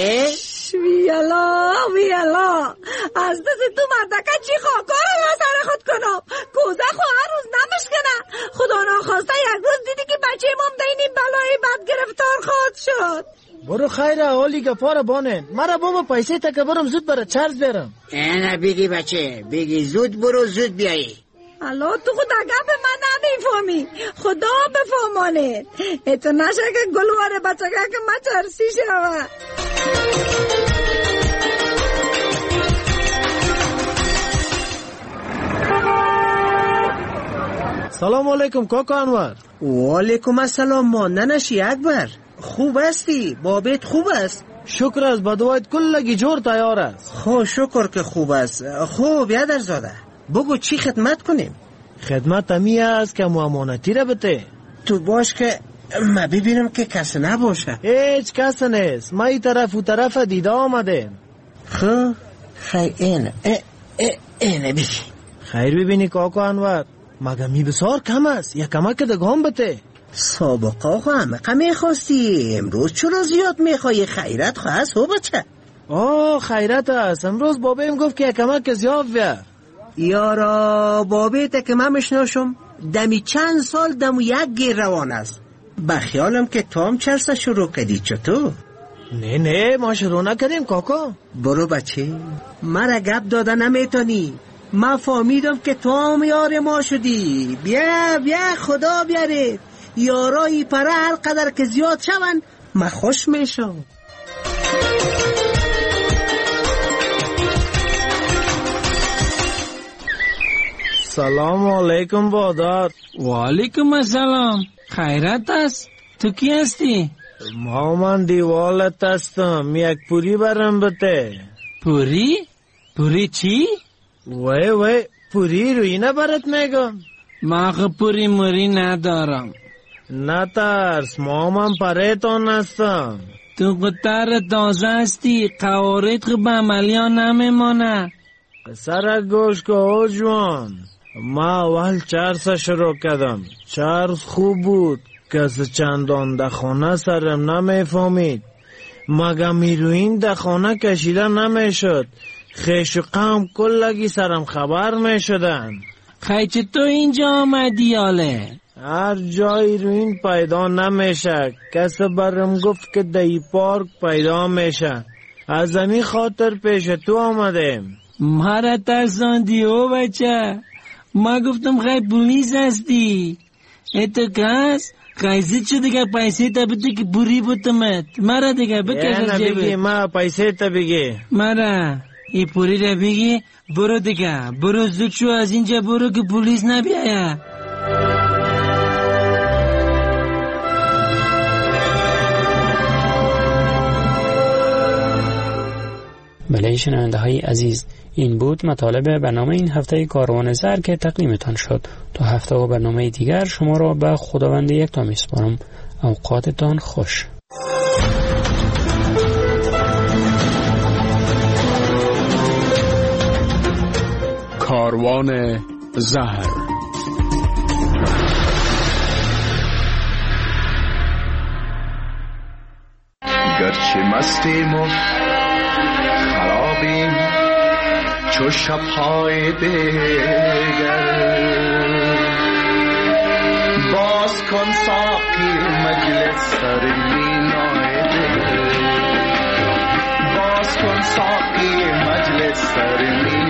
Speaker 13: ویالا از دست تو مردکه چی خاکار را سر خود کنم. کوزه خو هر روز نمشکنه. خدا ناخواسته یک روز دیدی که بچه مام دینی بلای بد گرفتار خود شد.
Speaker 23: برو خیره حالی گپاره بانه. مرا بابا پیسه تکه برم زود برای چرس برم.
Speaker 12: نه بگی بچه بگی زود برو زود بیایی.
Speaker 13: الله تو خود گپ من نمیفهمی. خدا بفهمانه. اتو نشه که گلواره بچه که من چرسی شوه.
Speaker 23: سلام علیکم کاکا انور.
Speaker 2: و علیکم السلام. مانده نشی اکبر. خوب هستی؟ بابت خوب است؟
Speaker 23: شکر از بدوایت کلگی جور تیار است.
Speaker 2: خو شکر که خوب است. خوب بیادر زاده بگو چی خدمت کنیم؟
Speaker 23: خدمت امی است که امانتی را بده.
Speaker 2: تو باش که ما ببینم که کس نباشه.
Speaker 23: هیچ کس نیست. ما ای طرف و طرف دیده آمده.
Speaker 2: خیر اینه بگی.
Speaker 23: خیر ببینی کاکا انور مگه می بسار کم است. یک کمک دگام بده.
Speaker 2: سابقا همه میخواستی امروز چرا زیاد میخوایی؟ خیرت خواست هو بچه.
Speaker 23: خیرت است. امروز بابیم گفت که یک کمک زیاد بیار.
Speaker 2: یارا بابیت که من مشناشم دمی چند سال دمو یک گیر روان است. بخیالم که تو هم چرسه شروع کردی. چطور؟
Speaker 23: نه ما شروع نکردیم کاکا.
Speaker 2: برو بچه مرا گپ داده نمیتونی. من فهمیدم که تو هم یار ما شدی. بیا خدا بیاره. یارایی پره هر قدر که زیاد شون من خوش میشم.
Speaker 23: سلام علیکم بادار.
Speaker 14: و علیکم السلام. خیرت است؟ تو کی هستی؟
Speaker 23: من دیوالت هستم. یک پوری برم بده.
Speaker 14: پوری؟ پوری چی؟
Speaker 23: وی پوری روی نبرت میگم.
Speaker 14: ما پوری موری ندارم.
Speaker 23: نترس من پریتون هستم.
Speaker 14: تو قطر تازه هستی. قوارد به عملیان نمیمانه.
Speaker 23: سر گوش که او جوان ما اول چرس شروع کردم. چرس خوب بود. کس چندان در خانه سرم نمیفهمید. مگه میروین در خانه کشیده نمیشد. خیش و قوم کلگی سرم خبر میشدن.
Speaker 14: خیچه تو اینجا آمدی آله؟
Speaker 23: هر جای روین پیدا نمیشه. کس برم گفت که دی پارک پیدا میشه. از زمین خاطر پیش تو آمدیم.
Speaker 14: مرا ترساندی او بچه. ما گفتم خیلی پولیس هستی. اتو کس خیزید شده که پیسه تا بده که بوری بودمت. مرا دیگه بکش جیبه.
Speaker 23: بگی ما پیسه تا بگی.
Speaker 14: مرا ای پوری را بگی برو دیگه. برو زود شو از اینجا برو که پولیس نبیاید.
Speaker 21: بله شنونده های عزیز، این بود مطالب برنامه این هفته کاروان زر که تقدیمتان شد. تا هفته و برنامه دیگر شما را به خداوند یکتا میسپارم. اوقاتتان خوش.
Speaker 6: کاروان زهر.
Speaker 15: گرچه مستیم و خرابیم چو شب‌های دیگر. باز کن ساقی مجلس سر مینای دل، باز کن ساقی مجلس سر مینای